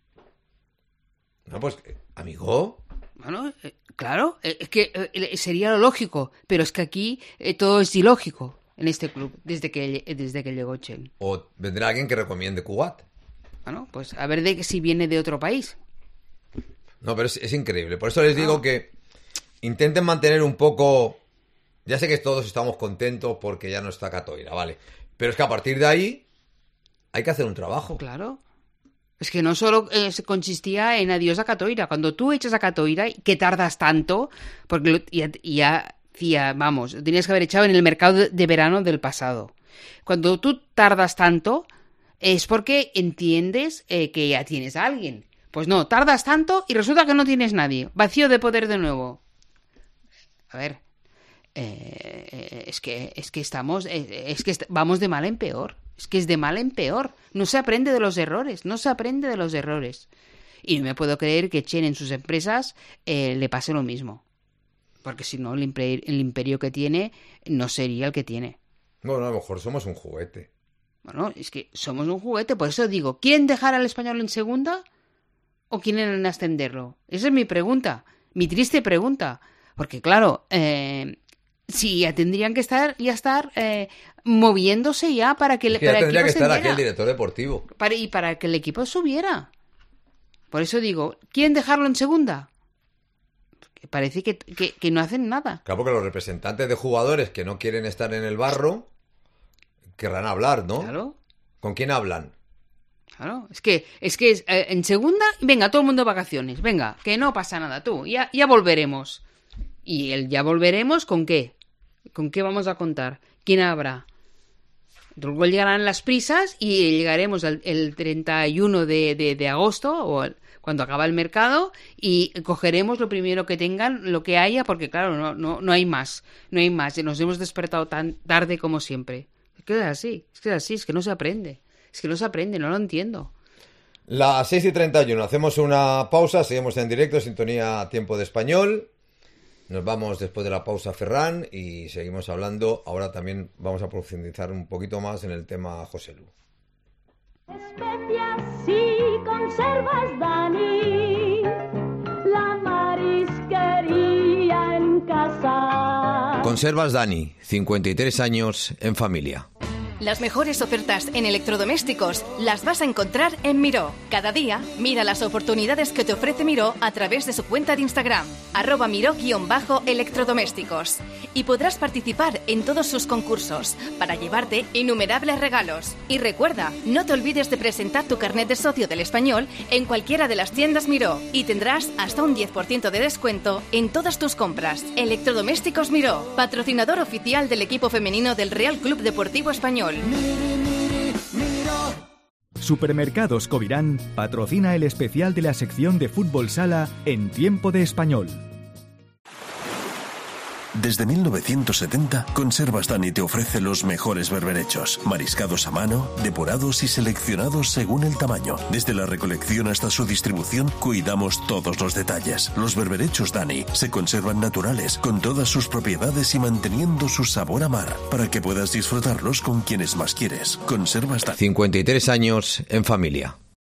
No, pues, eh, Amigó, Bueno, eh, claro, eh, es que eh, sería lo lógico, pero es que aquí eh, todo es ilógico en este club desde que desde que llegó Chen. o vendrá alguien que recomiende Cugat. Bueno, pues a ver de si viene de otro país. No, pero es, es increíble. Por eso les digo que intenten mantener un poco... Ya sé que todos estamos contentos porque ya no está Catoira, vale. Pero es que a partir de ahí hay que hacer un trabajo. Claro. Es que no solo eh, se consistía en adiós a Catoira. Cuando tú echas a Catoira, que tardas tanto, porque lo- ya, ya hacía, vamos, lo tenías que haber echado en el mercado de, de verano del pasado. Cuando tú tardas tanto, es porque entiendes eh, que ya tienes a alguien. Pues no, tardas tanto y resulta que no tienes nadie. Vacío de poder de nuevo. A ver, eh, eh, es que es que estamos, eh, es que est- vamos de mal en peor. Es que es de mal en peor. No se aprende de los errores, no se aprende de los errores. Y no me puedo creer que Chen en sus empresas eh, le pase lo mismo. Porque si no, el imperio, el imperio que tiene no sería el que tiene. Bueno, a lo mejor somos un juguete. Bueno, es que somos un juguete, por eso digo, ¿quieren dejar al español en segunda o quieren ascenderlo? Esa es mi pregunta, mi triste pregunta. Porque claro, eh, sí, ya tendrían que estar, ya estar eh, moviéndose ya para que, Es el- que ya para el tendría equipo que estar aquí ascendiera. el director deportivo. Para- y para que el equipo subiera. Por eso digo, ¿quieren dejarlo en segunda? Porque parece que, que, que no hacen nada. Claro, porque los representantes de jugadores que no quieren estar en el barro querrán hablar, ¿no? Claro. ¿Con quién hablan? Claro, es que, es que es, eh, en segunda, venga, todo el mundo de vacaciones, venga, que no pasa nada, tú, ya, ya volveremos. ¿Y el ya volveremos con qué? ¿Con qué vamos a contar? ¿quién habrá? Luego llegarán las prisas y llegaremos el, el treinta y uno de, de, de agosto o el, cuando acaba el mercado y cogeremos lo primero que tengan, lo que haya, porque claro, no, no, no hay más, no hay más. Nos hemos despertado tan tarde como siempre. Es que es así, es que es así, es que no se aprende, es que no se aprende, no lo entiendo. Las seis y treinta y uno, hacemos una pausa, seguimos en directo, sintonía Tiempo de Español. Nos vamos después de la pausa, Ferran, y seguimos hablando. Ahora también vamos a profundizar un poquito más en el tema José Lu. Especias y conservas, Dani, la marisquería en casa. Conservas Dani, cincuenta y tres años en familia. Las mejores ofertas en electrodomésticos las vas a encontrar en Miró. Cada día, mira las oportunidades que te ofrece Miró a través de su cuenta de Instagram, arroba miró-electrodomésticos. Y podrás participar en todos sus concursos para llevarte innumerables regalos. Y recuerda, no te olvides de presentar tu carnet de socio del Español en cualquiera de las tiendas Miró y tendrás hasta un diez por ciento de descuento en todas tus compras. Electrodomésticos Miró, patrocinador oficial del equipo femenino del Real Club Deportivo Español. Supermercados Covirán patrocina el especial de la sección de fútbol sala en Tiempo de Español. Desde mil novecientos setenta, Conservas Dani te ofrece los mejores berberechos, mariscados a mano, depurados y seleccionados según el tamaño. Desde la recolección hasta su distribución, cuidamos todos los detalles. Los berberechos Dani se conservan naturales, con todas sus propiedades y manteniendo su sabor a mar, para que puedas disfrutarlos con quienes más quieres. Conservas Dani. cincuenta y tres años en familia.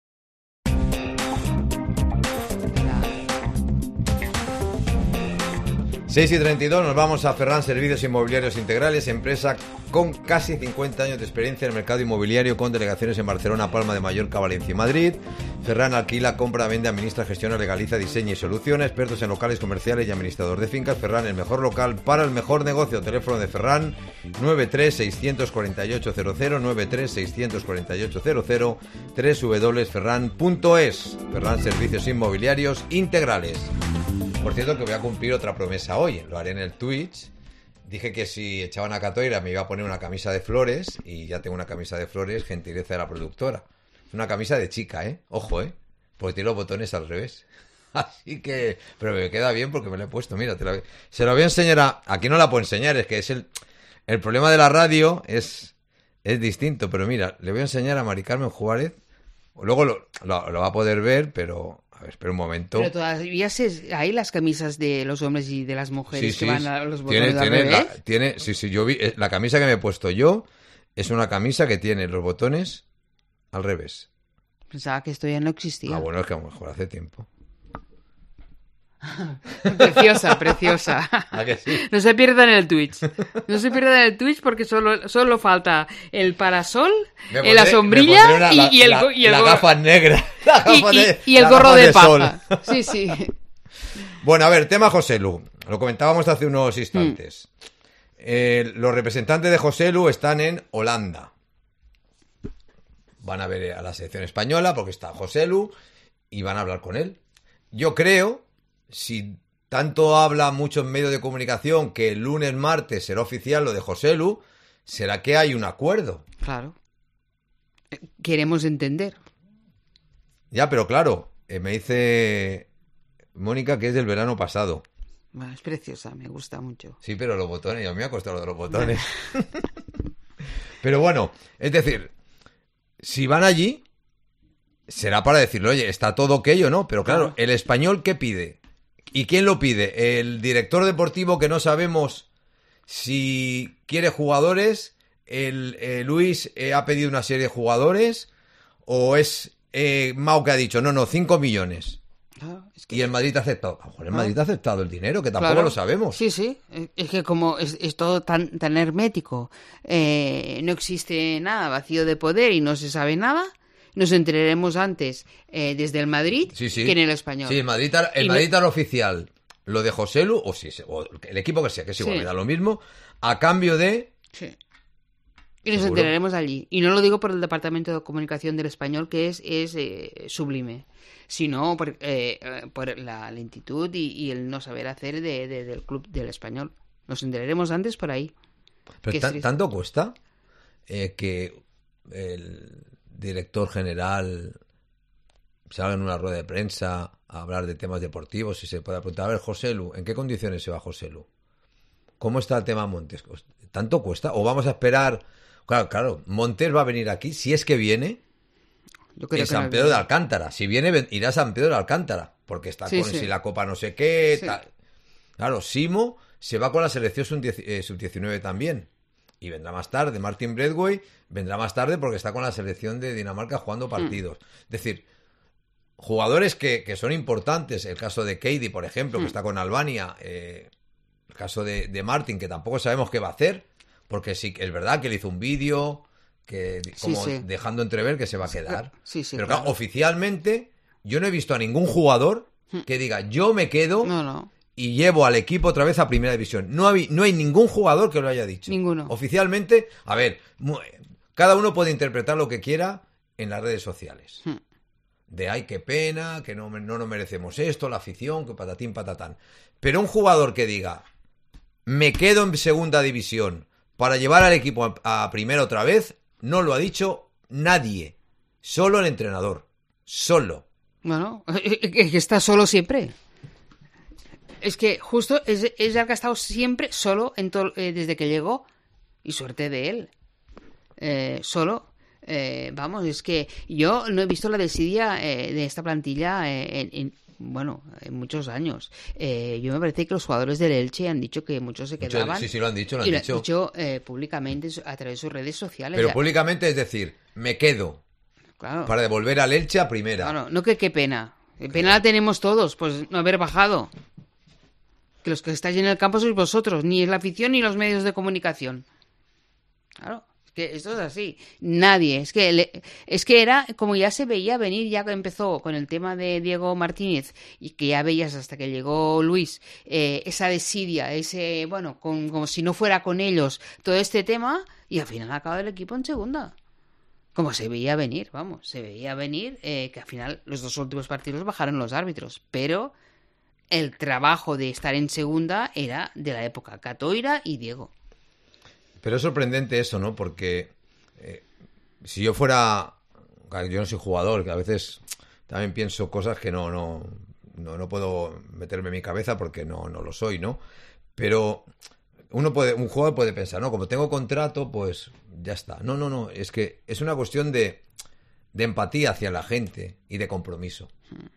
seis y treinta y dos, nos vamos a Ferran Servicios Inmobiliarios Integrales, empresa con casi cincuenta años de experiencia en el mercado inmobiliario, con delegaciones en Barcelona, Palma de Mallorca, Valencia y Madrid. Ferran alquila, compra, vende, administra, gestiona, legaliza, diseña y soluciona. Expertos en locales comerciales y administrador de fincas. Ferran, el mejor local para el mejor negocio. Teléfono de Ferran, nueve tres seis cuatro ocho cero cero, nueve tres seis cuatro ocho cero cero, doble u doble u doble u punto ferran punto es. Ferran Servicios Inmobiliarios Integrales. Por cierto, que voy a cumplir otra promesa hoy. Lo haré en el Twitch. Dije que si echaban a Catoira me iba a poner una camisa de flores. Y ya tengo una camisa de flores, gentileza de la productora. Es una camisa de chica, ¿eh? Ojo, ¿eh? Porque tiene los botones al revés. Así que... Pero me queda bien porque me la he puesto. Mira, te la... se la voy a enseñar a... Aquí no la puedo enseñar, es que es el... El problema de la radio es... Es distinto, pero mira, le voy a enseñar a Mari Carmen Juárez. Luego lo, lo, lo va a poder ver, pero... A ver, espera un momento. Pero todavía se, hay las camisas de los hombres y de las mujeres sí, que sí, van a los botones tiene, al tiene, revés. la, tiene, sí, sí, yo vi, la camisa que me he puesto yo es una camisa que tiene los botones al revés. Pensaba que esto ya no existía. Ah, bueno, es que a lo mejor hace tiempo. Preciosa, preciosa. ¿A que sí? No se pierdan el Twitch. No se pierdan el Twitch porque solo, solo falta el parasol, Pondré, la sombrilla una, y, la, y el, la, y el la gorro. gafa negra. La gafa y, de, y, y el la gorro gafa de, de paja. sol. Sí, sí. Bueno, a ver, tema José Lu. Lo comentábamos hace unos instantes. Mm. Eh, los representantes de José Lu están en Holanda. Van a ver a la selección española porque está José Lu y van a hablar con él. Yo creo, si tanto habla muchos medios de comunicación que el lunes, martes será oficial lo de José Lu, será que hay un acuerdo. Claro. Queremos entender. Ya, pero claro, eh, me dice Mónica que es del verano pasado. Bueno, es preciosa, me gusta mucho. Sí, pero los botones, ya me ha costado lo de los botones. Pero bueno, es decir, si van allí, será para decirle, oye, está todo ok o no, pero claro, claro, el español, ¿qué pide? ¿Y quién lo pide? ¿El director deportivo que no sabemos si quiere jugadores? ¿El, eh, Luis eh, ha pedido una serie de jugadores? ¿O es eh, Mau que ha dicho, no, no, cinco millones? Ah, es que... Y el Madrid ha aceptado. A lo mejor el Madrid ah. ha aceptado el dinero, que tampoco claro. lo sabemos. Sí, sí. Es que como es, es todo tan, tan hermético, eh, no existe nada, vacío de poder y no se sabe nada. Nos enteraremos antes eh, desde el Madrid sí, sí. que en el español. Sí, el Madrid, el Madrid no... al oficial, lo de José Lu, o, sí, o el equipo que sea, que es igual, sí. me da lo mismo, a cambio de... Sí. Y nos ¿Seguro? enteraremos allí. Y no lo digo por el Departamento de Comunicación del Español, que es, es eh, sublime, sino por, eh, por la lentitud y, y el no saber hacer de, de, del club del Español. Nos enteraremos antes por ahí. Pero tan, ¿tanto cuesta eh, que el director general salga en una rueda de prensa a hablar de temas deportivos y se pueda preguntar, a ver, Joselu, ¿en qué condiciones se va Joselu? ¿Cómo está el tema Montes? ¿Tanto cuesta? ¿O vamos a esperar? Claro, claro, Montes va a venir aquí, si es que viene, Yo creo en que San no Pedro de viene. Alcántara. Si viene, irá a San Pedro de Alcántara, porque está Sí, con sí. si la Copa no sé qué, Sí. tal. Claro, Simo se va con la selección sub diecinueve también. Y vendrá más tarde. Martin Bradway vendrá más tarde porque está con la selección de Dinamarca jugando partidos. Mm. Es decir, jugadores que, que son importantes. El caso de Keidi, por ejemplo, mm. que está con Albania. Eh, el caso de, de Martin, que tampoco sabemos qué va a hacer. Porque sí, es verdad que él hizo un vídeo que como sí, sí. dejando entrever que se va a quedar. Sí, sí, Pero claro. claro, oficialmente yo no he visto a ningún jugador que diga yo me quedo no, no. y llevo al equipo otra vez a Primera División. No hay, no hay ningún jugador que lo haya dicho. Ninguno. Oficialmente, a ver, cada uno puede interpretar lo que quiera en las redes sociales. Hmm. De ay, qué pena, que no, no nos merecemos esto, la afición, que patatín, patatán. Pero un jugador que diga me quedo en Segunda División para llevar al equipo a, a Primera otra vez, no lo ha dicho nadie. Solo el entrenador. Solo. Bueno, es que está solo siempre. Es que justo es, es el que ha estado siempre solo en to, eh, desde que llegó. Y suerte de él. Eh, solo. Eh, vamos, es que yo no he visto la desidia eh, de esta plantilla eh, en, en, bueno, en muchos años. Eh, yo me parece que los jugadores del Elche han dicho que muchos se quedaban. Mucho, sí, sí, lo han dicho, lo han y dicho. Lo han dicho eh, públicamente a través de sus redes sociales. Pero ya. Públicamente es decir, me quedo. Claro. Para devolver al Elche a Primera. Claro, no que qué pena. Qué pena la tenemos todos, pues no haber bajado. Que los que estáis en el campo sois vosotros, ni es la afición ni los medios de comunicación. Claro, es que esto es así. Nadie, es que le, es que era como ya se veía venir, ya que empezó con el tema de Diego Martínez y que ya veías hasta que llegó Luis, eh, esa desidia, ese, bueno, con, como si no fuera con ellos todo este tema y al final acaba el equipo en segunda. Como se veía venir, vamos, se veía venir eh, que al final los dos últimos partidos bajaron los árbitros, pero el trabajo de estar en segunda era de la época Catoira y Diego. Pero es sorprendente eso, ¿no? Porque eh, si yo fuera, yo no soy jugador, que a veces también pienso cosas que no, no, no, no puedo meterme en mi cabeza porque no, no lo soy, ¿no? Pero uno puede, un jugador puede pensar, no, como tengo contrato, pues ya está. No, no, no, es que es una cuestión de, de empatía hacia la gente y de compromiso.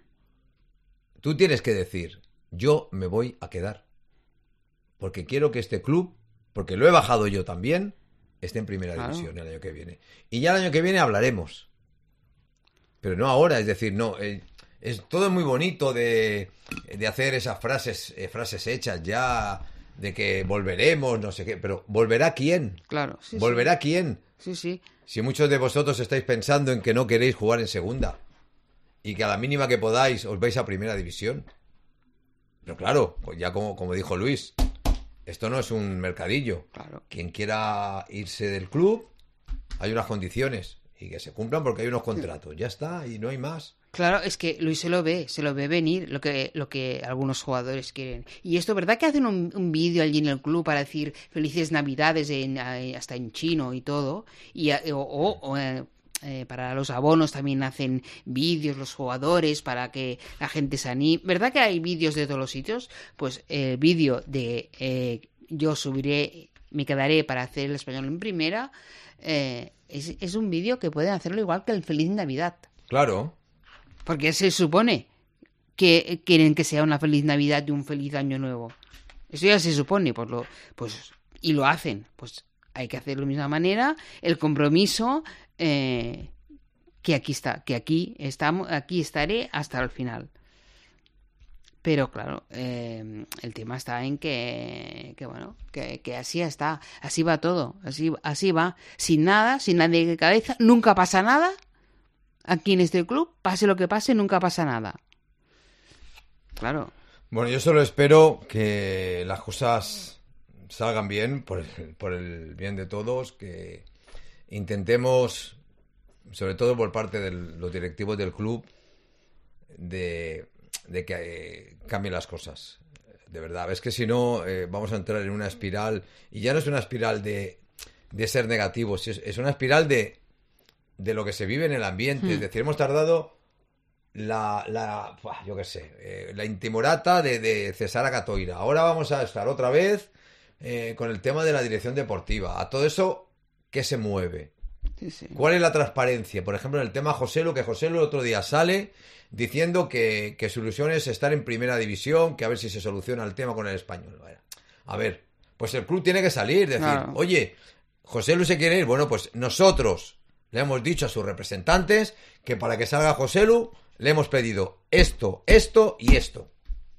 Tú tienes que decir, yo me voy a quedar. Porque quiero que este club, porque lo he bajado yo también, esté en Primera Claro. División el año que viene. Y ya el año que viene hablaremos. Pero no ahora, es decir, no, eh, es todo muy bonito de, de hacer esas frases, eh, frases hechas ya, de que volveremos, no sé qué, pero ¿volverá quién? Claro, sí, ¿Volverá sí. quién? Sí, sí. Si muchos de vosotros estáis pensando en que no queréis jugar en segunda y que a la mínima que podáis os vais a Primera División. Pero claro, pues ya como, como dijo Luis, esto no es un mercadillo. Claro. Quien quiera irse del club, hay unas condiciones y que se cumplan porque hay unos contratos. Ya está, y no hay más. Claro, es que Luis se lo ve, se lo ve venir lo que, lo que algunos jugadores quieren. Y esto, ¿verdad que hacen un, un vídeo allí en el club para decir felices navidades en, hasta en chino y todo? Y, o, o, o eh, eh, para los abonos también hacen vídeos los jugadores para que la gente se anime. ¿Verdad que hay vídeos de todos los sitios? Pues el vídeo de eh, yo subiré, me quedaré para hacer el español en primera, eh, es, es un vídeo que pueden hacerlo igual que el Feliz Navidad. Claro. Porque se supone que quieren que sea una feliz Navidad y un feliz Año Nuevo. Eso ya se supone, pues lo, pues, y lo hacen. Pues hay que hacerlo de la misma manera. El compromiso eh, que aquí está, que aquí estamos, aquí estaré hasta el final. Pero claro, eh, el tema está en que, que bueno, que, que así está, así va todo, así, así va, sin nada, sin nadie de cabeza, nunca pasa nada. Aquí en este club, pase lo que pase, nunca pasa nada. Claro. Bueno, yo solo espero que las cosas salgan bien, por el, por el bien de todos, que intentemos, sobre todo por parte de los directivos del club, de, de que eh, cambien las cosas. de verdad, es que si no eh, vamos a entrar en una espiral, y ya no es una espiral de, de ser negativos, es, es una espiral de, de lo que se vive en el ambiente. Mm. Es decir, hemos tardado la, la yo qué sé, eh, la intimorata de, de cesar a Catoira. Ahora vamos a estar otra vez eh, con el tema de la dirección deportiva. A todo eso, ¿qué se mueve? Sí, sí. ¿Cuál es la transparencia? Por ejemplo, en el tema Joselu, que Joselu el otro día sale diciendo que, que su ilusión es estar en primera división, que a ver si se soluciona el tema con el Español. A ver, pues el club tiene que salir, decir, claro. Oye, Joselu se quiere ir. Bueno, pues nosotros le hemos dicho a sus representantes que para que salga Joselu le hemos pedido esto, esto y esto.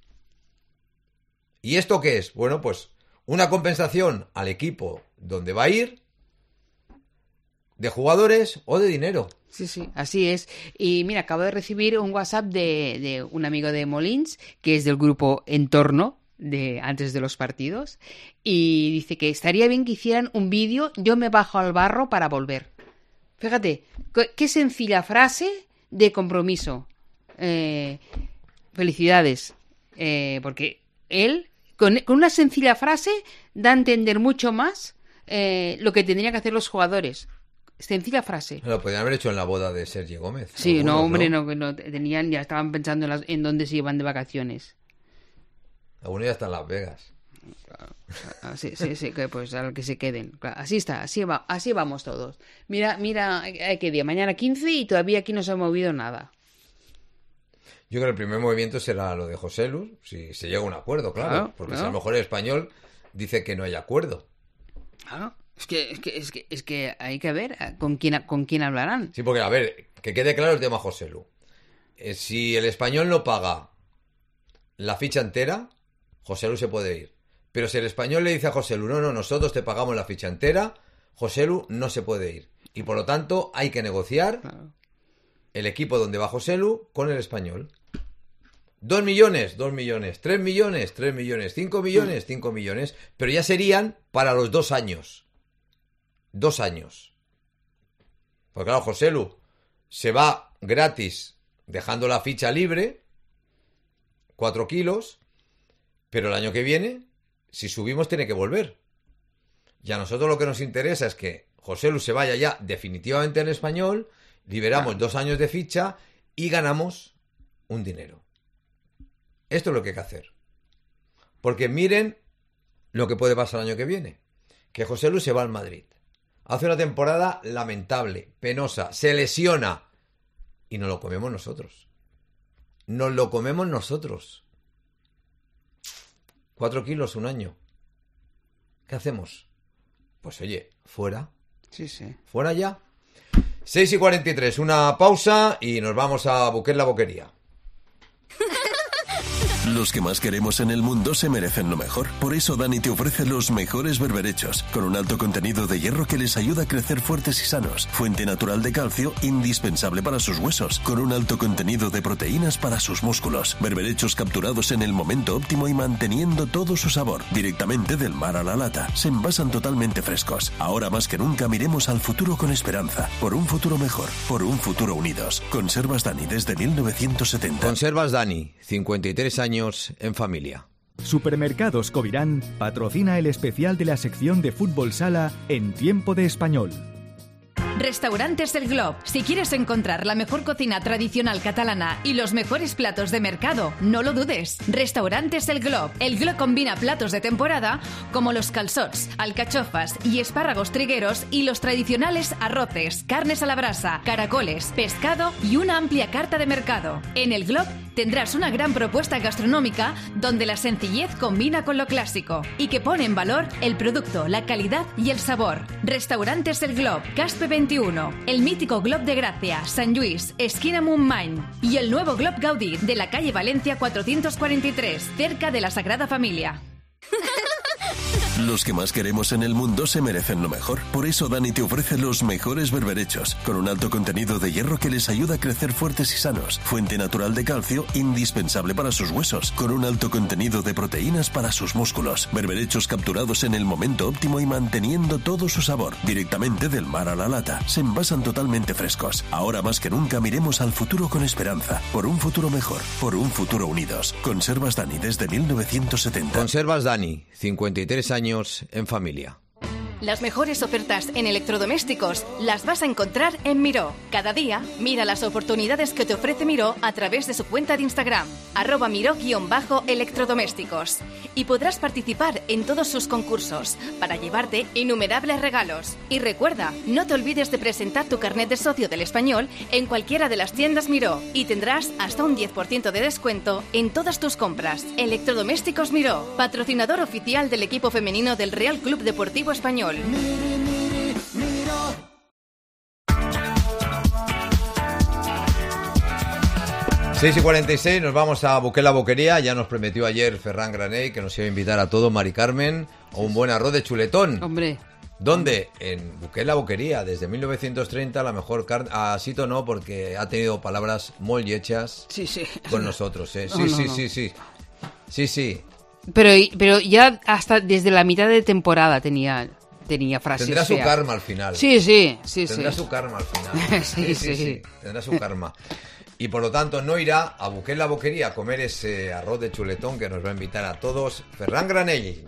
¿Y esto qué es? Bueno, pues una compensación al equipo donde va a ir, de jugadores o de dinero. Sí, sí, así es. Y mira, acabo de recibir un WhatsApp de, de un amigo de Molins, que es del grupo Entorno, de antes de los partidos, y dice que estaría bien que hicieran un vídeo, yo me bajo al barro para volver. Fíjate, qué sencilla frase de compromiso. Eh, felicidades. Eh, porque él, con, con una sencilla frase, da a entender mucho más eh, lo que tendrían que hacer los jugadores. Sencilla frase. Lo podrían haber hecho en la boda de Sergio Gómez. Sí, algunos, no, hombre, no, no, no tenían, ya estaban pensando en, las, en dónde se iban de vacaciones. Algunos ya están en Las Vegas. Claro. Sí, sí, sí, que pues al que se queden. Claro, así está, así va, así vamos todos. Mira, mira, ¿qué día? Mañana quince y todavía aquí no se ha movido nada. Yo creo que el primer movimiento será lo de Joselu, si se llega a un acuerdo, claro. claro porque claro. Si a lo mejor el Español dice que no hay acuerdo. Claro. Es que, es que, es que, es que hay que ver con quién, con quién hablarán. Sí, porque, a ver, que quede claro el tema Joselu. Eh, si el Español no paga la ficha entera, Joselu se puede ir. Pero si el Español le dice a Joselu, no, no, nosotros te pagamos la ficha entera, Joselu no se puede ir. Y por lo tanto hay que negociar claro. el equipo donde va Joselu con el Español. Dos millones, dos millones, tres millones, tres millones, cinco millones, cinco millones. Pero ya serían para los dos años. Dos años. Porque claro, Joselu se va gratis dejando la ficha libre, cuatro kilos, pero el año que viene, si subimos, tiene que volver. Y a nosotros lo que nos interesa es que Joselu se vaya ya definitivamente en Español, liberamos claro. dos años de ficha y ganamos un dinero. Esto es lo que hay que hacer. Porque miren lo que puede pasar el año que viene. Que Joselu se va al Madrid. Hace una temporada lamentable, penosa, se lesiona y nos lo comemos nosotros. Nos lo comemos nosotros. Cuatro kilos un año. ¿Qué hacemos? Pues oye, fuera. Sí, sí. Fuera ya. seis y cuarenta y tres, una pausa y nos vamos a Buquet la Boquería. Los que más queremos en el mundo se merecen lo mejor. Por eso Dani te ofrece los mejores berberechos, con un alto contenido de hierro que les ayuda a crecer fuertes y sanos. Fuente natural de calcio, indispensable para sus huesos, con un alto contenido de proteínas para sus músculos. Berberechos capturados en el momento óptimo y manteniendo todo su sabor, directamente del mar a la lata. Se envasan totalmente frescos. Ahora más que nunca miremos al futuro con esperanza. Por un futuro mejor, por un futuro unidos. Conservas Dani desde mil novecientos setenta. Conservas Dani, cincuenta y tres años en familia. Supermercados Covirán patrocina el especial de la sección de fútbol sala en Tiempo de Español. Restaurantes El Glob. Si quieres encontrar la mejor cocina tradicional catalana y los mejores platos de mercado, no lo dudes. Restaurantes El Glob. El Glob combina platos de temporada como los calçots, alcachofas y espárragos trigueros y los tradicionales arroces, carnes a la brasa, caracoles, pescado y una amplia carta de mercado. En El Glob tendrás una gran propuesta gastronómica donde la sencillez combina con lo clásico y que pone en valor el producto, la calidad y el sabor. Restaurantes El Glob, Caspe veintiuno, el mítico Glob de Gracia, Sant Lluís, esquina Montmany y el nuevo Glob Gaudí de la calle Valencia cuatrocientos cuarenta y tres, cerca de la Sagrada Familia. Los que más queremos en el mundo se merecen lo mejor. Por eso Dani te ofrece los mejores berberechos, con un alto contenido de hierro que les ayuda a crecer fuertes y sanos. Fuente natural de calcio, indispensable para sus huesos, con un alto contenido de proteínas para sus músculos. Berberechos capturados en el momento óptimo y manteniendo todo su sabor. Directamente del mar a la lata. Se envasan totalmente frescos. Ahora más que nunca miremos al futuro con esperanza. Por un futuro mejor. Por un futuro unidos. Conservas Dani desde mil novecientos setenta. Conservas Dani, cincuenta y tres años en familia. Las mejores ofertas en electrodomésticos las vas a encontrar en Miró. Cada día, mira las oportunidades que te ofrece Miró a través de su cuenta de Instagram, arroba miró-electrodomésticos. Y podrás participar en todos sus concursos para llevarte innumerables regalos. Y recuerda, no te olvides de presentar tu carnet de socio del Español en cualquiera de las tiendas Miró y tendrás hasta un diez por ciento de descuento en todas tus compras. Electrodomésticos Miró, patrocinador oficial del equipo femenino del Real Club Deportivo Español. seis y cuarenta y seis, nos vamos a Buquet la Boquería. Ya nos prometió ayer Ferran Granell que nos iba a invitar a todos, Mari Carmen, a un buen arroz de chuletón. Hombre. ¿Dónde? En Buquet la Boquería, desde mil novecientos treinta, la mejor carne. A Sito no, porque ha tenido palabras muy hechas sí, sí. con nosotros. ¿eh? Sí, no, no, sí, no. sí, sí. Sí, sí. Pero, pero ya hasta desde la mitad de temporada tenía, tenía frases Tendrá su feas. karma al final. Sí, sí, sí. Tendrá sí. su karma al final. sí, sí, sí. Tendrá su karma. Y por lo tanto no irá a Buquet la Boquería a comer ese arroz de chuletón que nos va a invitar a todos Ferran Granell.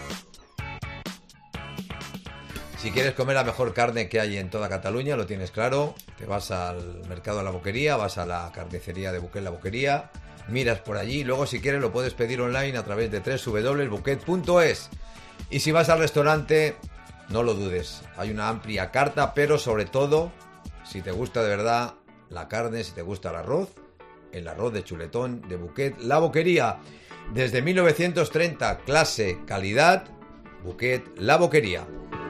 Si quieres comer la mejor carne que hay en toda Cataluña, lo tienes claro, te vas al mercado de la Boquería, vas a la carnicería de Buquet la Boquería, miras por allí y luego si quieres lo puedes pedir online a través de doble u doble u doble u punto buquet punto es. Y si vas al restaurante, no lo dudes, hay una amplia carta, pero sobre todo, si te gusta de verdad la carne, si te gusta el arroz, el arroz de chuletón de Buquet la Boquería. Desde mil novecientos treinta, clase, calidad, Buquet la Boquería.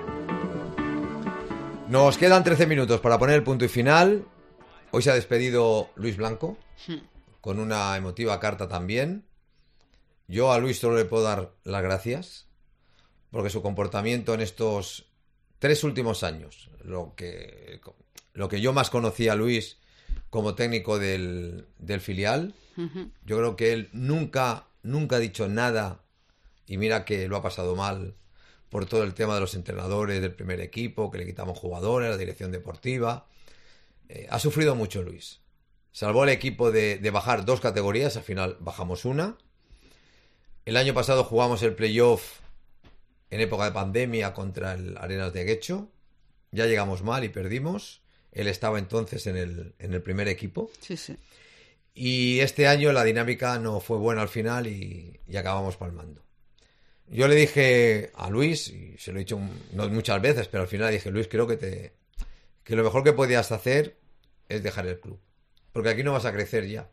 Nos quedan trece minutos para poner el punto y final. Hoy se ha despedido Luis Blanco, con una emotiva carta también. Yo a Luis solo le puedo dar las gracias, porque su comportamiento en estos tres últimos años, lo que, lo que yo más conocí a Luis como técnico del, del filial, uh-huh. Yo creo que él nunca, nunca ha dicho nada, y mira que lo ha pasado mal por todo el tema de los entrenadores del primer equipo, que le quitamos jugadores, la dirección deportiva. Eh, ha sufrido mucho Luis. Salvó al equipo de, de bajar dos categorías, al final bajamos una. El año pasado jugamos el playoff en época de pandemia contra el Arenas de Guecho. Ya llegamos mal y perdimos. Él estaba entonces en el, en el primer equipo. Sí, sí. Y este año la dinámica no fue buena al final y, y acabamos palmando. Yo le dije a Luis, y se lo he dicho no muchas veces, pero al final le dije, Luis, creo que, te, que lo mejor que podías hacer es dejar el club. Porque aquí no vas a crecer ya.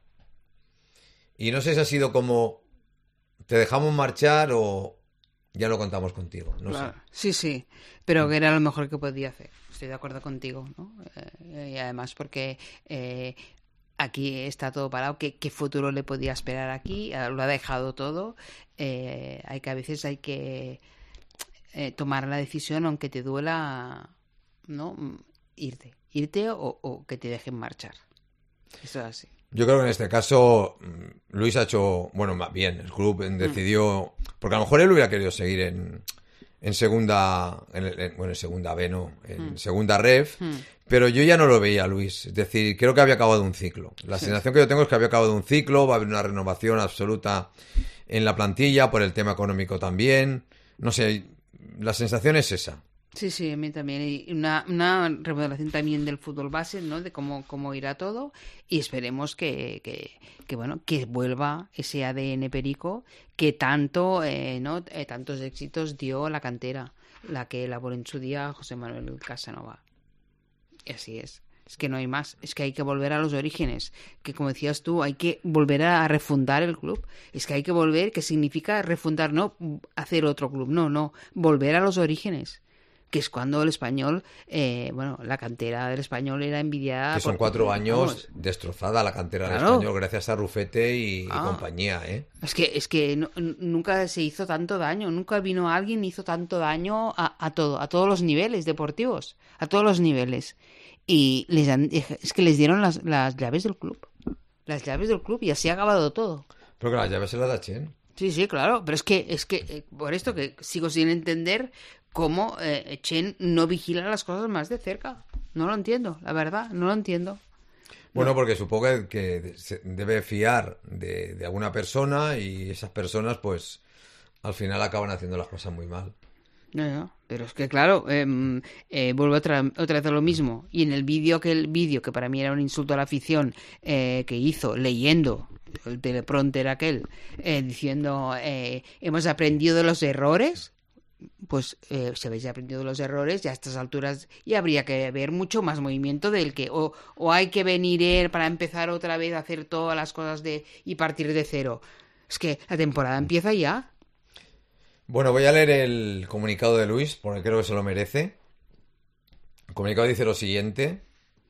Y no sé si ha sido como, te dejamos marchar o ya lo contamos contigo. No claro. sé. Sí, sí, pero que era lo mejor que podía hacer. Estoy de acuerdo contigo, ¿no? Eh, y además porque eh, aquí está todo parado. ¿Qué, qué futuro le podía esperar aquí? Lo ha dejado todo. Eh, hay que a veces hay que eh, tomar la decisión, aunque te duela, ¿no? Irte, irte o, o que te dejen marchar. Eso es así. Yo creo que en este caso Luis ha hecho, bueno, más bien, el club decidió, porque a lo mejor él hubiera querido seguir en, en segunda, en, en, bueno, en segunda B, no, en mm. segunda ref, mm. pero yo ya no lo veía a Luis, es decir, creo que había acabado un ciclo. La sí. sensación que yo tengo es que había acabado un ciclo, va a haber una renovación absoluta en la plantilla, por el tema económico también, no sé, la sensación es esa. Sí, sí, a mí también. Y una, una remodelación también del fútbol base, ¿no? De cómo, cómo irá todo. Y esperemos que, que, que bueno, que vuelva ese A D N perico que tanto, eh, ¿no? Eh, tantos éxitos dio la cantera, la que elaboró en su día José Manuel Casanova. Y así es. Es que no hay más. Es que hay que volver a los orígenes. Que como decías tú, hay que volver a refundar el club. Es que hay que volver, que significa refundar, no hacer otro club. No, no. Volver a los orígenes. que es cuando el Español, eh, bueno, la cantera del Español era envidiada. Que son por, cuatro años vamos, destrozada la cantera claro. del Español gracias a Rufete y, Ah. y compañía, ¿eh? Es que, es que no- nunca se hizo tanto daño, nunca vino alguien y hizo tanto daño a, a todo, a todos los niveles deportivos, a todos los niveles. Y les han- es que les dieron las, las llaves del club, las llaves del club y así ha acabado todo. Pero que las llaves se las da Chen. Sí, sí, claro, pero es que, es que eh, por esto que sigo sin entender cómo eh, Chen no vigila las cosas más de cerca. No lo entiendo, la verdad, no lo entiendo. Bueno, porque supongo que, que se debe fiar de, de alguna persona y esas personas, pues, al final acaban haciendo las cosas muy mal. No, no, pero es que claro, eh, eh, vuelvo otra, otra vez a lo mismo. Y en el vídeo, que el vídeo que para mí era un insulto a la afición, eh, que hizo leyendo el teleprompter aquel, eh, diciendo eh, hemos aprendido de los errores, pues eh, si habéis aprendido de los errores, ya a estas alturas ya habría que haber mucho más movimiento del que o, o hay que venir él para empezar otra vez a hacer todas las cosas de y partir de cero. Es que la temporada empieza ya. Bueno, voy a leer el comunicado de Luis, porque creo que se lo merece. El comunicado dice lo siguiente.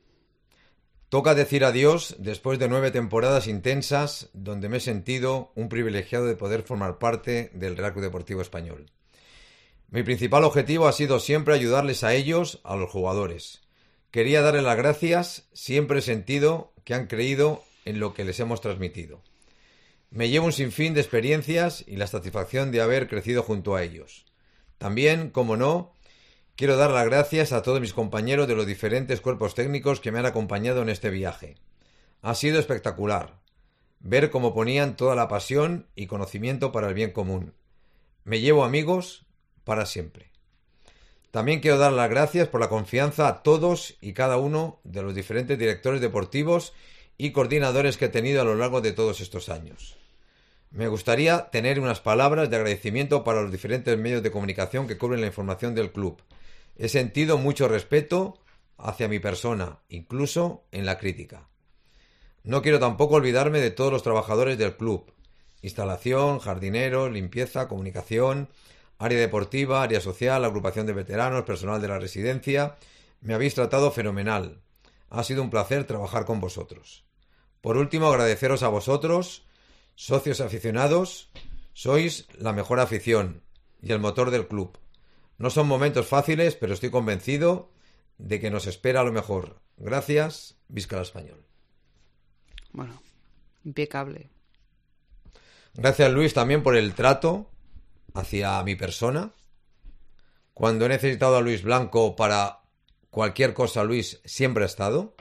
Toca decir adiós después de nueve temporadas intensas donde me he sentido un privilegiado de poder formar parte del Real Club Deportivo Español. Mi principal objetivo ha sido siempre ayudarles a ellos, a los jugadores. Quería darles las gracias, siempre he sentido que han creído en lo que les hemos transmitido. Me llevo un sinfín de experiencias y la satisfacción de haber crecido junto a ellos. También, como no, quiero dar las gracias a todos mis compañeros de los diferentes cuerpos técnicos que me han acompañado en este viaje. Ha sido espectacular ver cómo ponían toda la pasión y conocimiento para el bien común. Me llevo amigos para siempre. También quiero dar las gracias por la confianza a todos y cada uno de los diferentes directores deportivos y coordinadores que he tenido a lo largo de todos estos años. Me gustaría tener unas palabras de agradecimiento para los diferentes medios de comunicación que cubren la información del club. He sentido mucho respeto hacia mi persona, incluso en la crítica. No quiero tampoco olvidarme de todos los trabajadores del club. Instalación, jardineros, limpieza, comunicación, área deportiva, área social, agrupación de veteranos, personal de la residencia. Me habéis tratado fenomenal. Ha sido un placer trabajar con vosotros. Por último, agradeceros a vosotros, socios aficionados. Sois la mejor afición y el motor del club. No son momentos fáciles, pero estoy convencido de que nos espera lo mejor. Gracias, Vizcaya Español. Bueno, impecable. Gracias, Luis, también por el trato hacia mi persona. Cuando he necesitado a Luis Blanco para cualquier cosa, Luis siempre ha estado.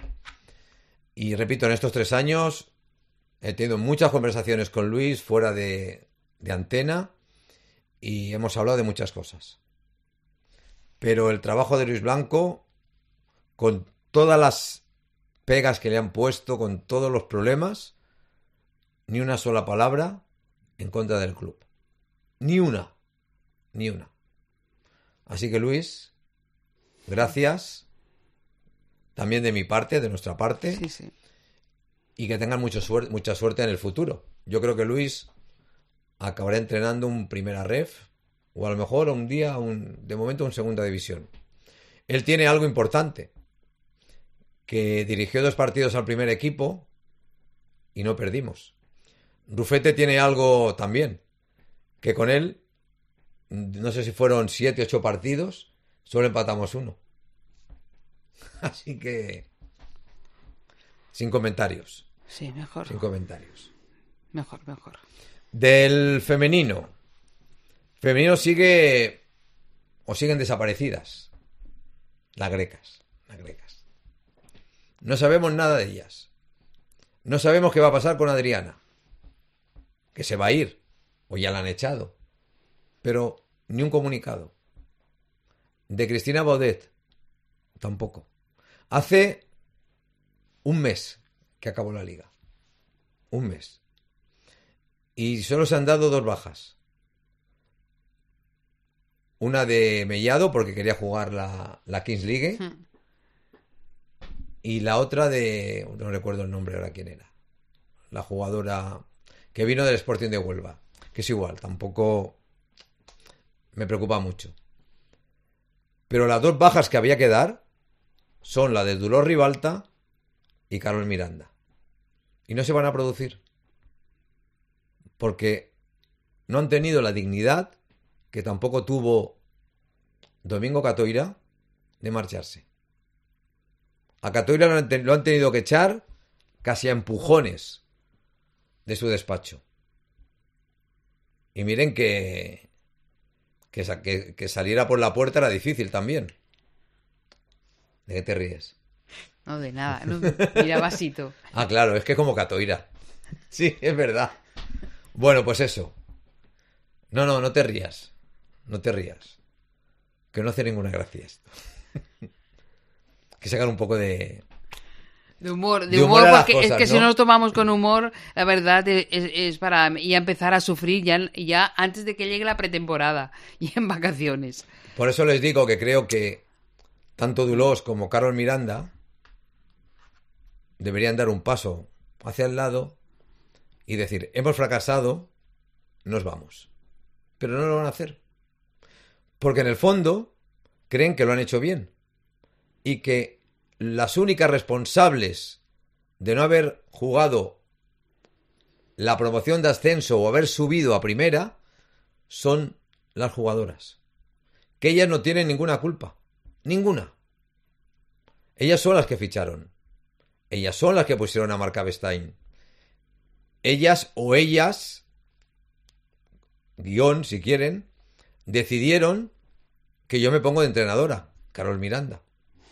Y repito, en estos tres años he tenido muchas conversaciones con Luis fuera de, de antena y hemos hablado de muchas cosas. Pero el trabajo de Luis Blanco, con todas las pegas que le han puesto, con todos los problemas, ni una sola palabra en contra del club. Ni una. Ni una. Así que, Luis, gracias. También de mi parte, de nuestra parte. Sí, sí. Y que tengan mucho suerte, mucha suerte en el futuro. Yo creo que Luis acabará entrenando un primera ref o a lo mejor un día, un, de momento, un segunda división. Él tiene algo importante, que dirigió dos partidos al primer equipo y no perdimos. Rufete tiene algo también, que con él, no sé si fueron siete, ocho partidos, solo empatamos uno. Así que, sin comentarios. Sí, mejor. Sin comentarios. Mejor, mejor. Del femenino. Femenino sigue, o siguen desaparecidas. Las grecas. Las grecas. No sabemos nada de ellas. No sabemos qué va a pasar con Adriana. Que se va a ir. O ya la han echado. Pero ni un comunicado. De Cristina Baudet. Tampoco. Hace un mes que acabó la liga. Un mes. Y solo se han dado dos bajas. Una de Mellado, porque quería jugar la, la Kings League. Hmm. Y la otra de... No recuerdo el nombre ahora quién era. La jugadora que vino del Sporting de Huelva. Que es igual, tampoco me preocupa mucho. Pero las dos bajas que había que dar son la de Dolors Ribalta y Carol Miranda. Y no se van a producir. Porque no han tenido la dignidad que tampoco tuvo Domingo Catoira de marcharse. A Catoira lo han, ten- lo han tenido que echar casi a empujones de su despacho. Y miren que, que, sa- que, que saliera por la puerta era difícil también. ¿De qué te ríes? No, de nada. No, mira, vasito. Ah, claro, es que como Catoira. Sí, es verdad. Bueno, pues eso. No, no, no te rías. No te rías. Que no hace ninguna gracia esto. Que sacar un poco de... De humor, de, De humor humor, a las porque cosas, es que ¿no? si no nos tomamos con humor, la verdad es, es para ya empezar a sufrir ya, ya antes de que llegue la pretemporada y en vacaciones. Por eso les digo que creo que tanto Dolors como Carol Miranda deberían dar un paso hacia el lado y decir, hemos fracasado, nos vamos. Pero no lo van a hacer. Porque en el fondo creen que lo han hecho bien. Y que las únicas responsables de no haber jugado la promoción de ascenso o haber subido a primera son las jugadoras. Que ellas no tienen ninguna culpa. Ninguna. Ellas son las que ficharon. Ellas son las que pusieron a Marc Avestein. Ellas o ellas, guión si quieren, decidieron que yo me pongo de entrenadora, Carol Miranda.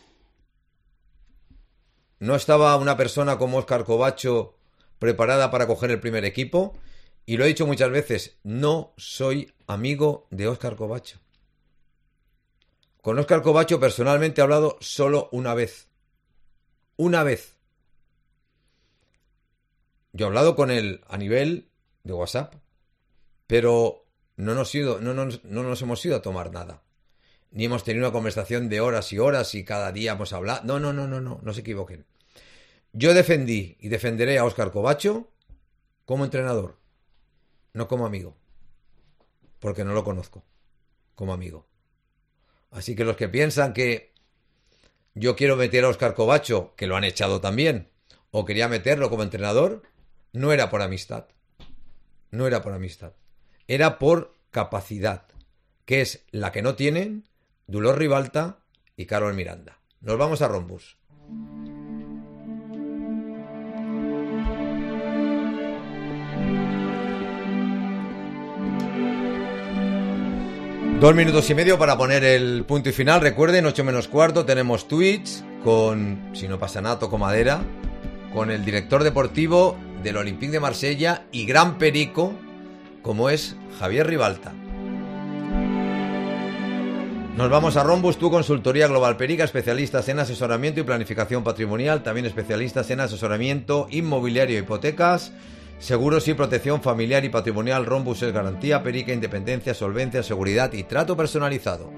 No estaba una persona como Óscar Covacho preparada para coger el primer equipo, y lo he dicho muchas veces, no soy amigo de Óscar Covacho. Con Óscar Covacho personalmente he hablado solo una vez. Una vez. Yo he hablado con él a nivel de WhatsApp, pero no nos, ido, no, nos, no nos hemos ido a tomar nada. Ni hemos tenido una conversación de horas y horas y cada día hemos hablado. No, no, no, no, no, no se equivoquen. Yo defendí y defenderé a Óscar Covacho como entrenador, no como amigo, porque no lo conozco como amigo. Así que los que piensan que yo quiero meter a Óscar Covacho, que lo han echado también, o quería meterlo como entrenador, no era por amistad. No era por amistad. Era por capacidad, que es la que no tienen Dolors Ribalta y Carol Miranda. Nos vamos a Rombus. Dos minutos y medio para poner el punto y final. Recuerden, ocho menos cuarto, tenemos Twitch con, si no pasa nada, toco madera, con el director deportivo del Olympique de Marsella y gran perico, como es Javier Ribalta. Nos vamos a Rombus, tu consultoría Global Perica, especialistas en asesoramiento y planificación patrimonial, también especialistas en asesoramiento inmobiliario e hipotecas, seguros y protección familiar y patrimonial. Rombus es garantía, perica, independencia, solvencia, seguridad y trato personalizado.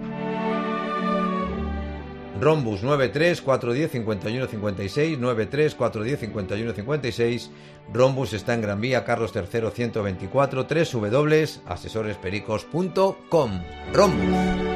Rombus nueve tres cuatro uno cero cinco uno cinco seis, nueve tres cuatro uno cero cinco uno cinco seis. Rombus está en Gran Vía, Carlos tercero ciento veinticuatro, doble u doble u doble u punto asesores pericos punto com. Rombus.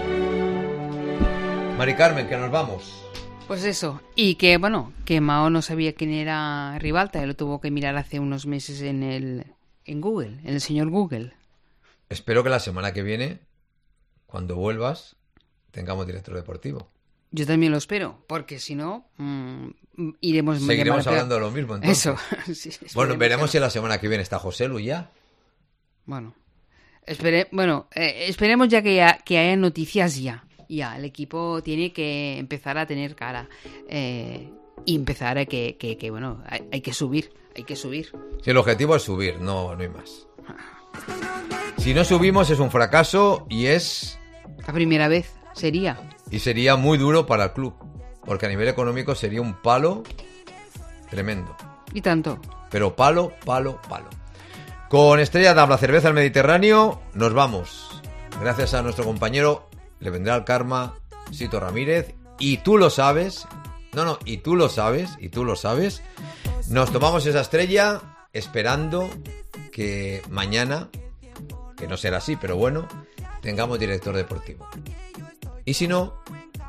Mari Carmen, que nos vamos. Pues eso, y que bueno, que Mao no sabía quién era Ribalta, él lo tuvo que mirar hace unos meses en el en Google, en el señor Google. Espero que la semana que viene, cuando vuelvas, tengamos director deportivo. Yo también lo espero, porque si no, mmm, iremos... Seguiremos hablando de lo mismo, entonces. Eso. Sí, bueno, veremos si la semana que viene está José Lu ya. Bueno, espere, bueno eh, esperemos ya que, ya que haya noticias ya. Ya, el equipo tiene que empezar a tener cara. Eh, y empezar a que, que, que bueno, hay, hay que subir, hay que subir. Si el objetivo es subir, no, no hay más. Si no subimos es un fracaso y es... La primera vez sería... Y sería muy duro para el club, porque a nivel económico sería un palo tremendo. Y tanto. Pero palo, palo, palo. Con Estrella Damm, la cerveza del Mediterráneo, nos vamos. Gracias a nuestro compañero, le vendrá el karma, Sito Ramírez. Y tú lo sabes, no, no, y tú lo sabes, y tú lo sabes. Nos tomamos esa estrella esperando que mañana, que no será así, pero bueno, tengamos director deportivo. Y si no,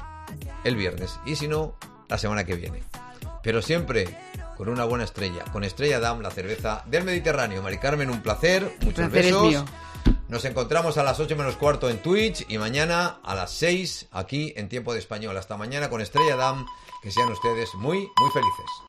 el viernes. Y si no, la semana que viene. Pero siempre con una buena estrella. Con Estrella Damm, la cerveza del Mediterráneo. Mari Carmen, un placer. Muchos placer besos. es mío. Nos encontramos a las ocho menos cuarto en Twitch y mañana a las seis aquí en Tiempo de Español. Hasta mañana con Estrella Damm. Que sean ustedes muy, muy felices.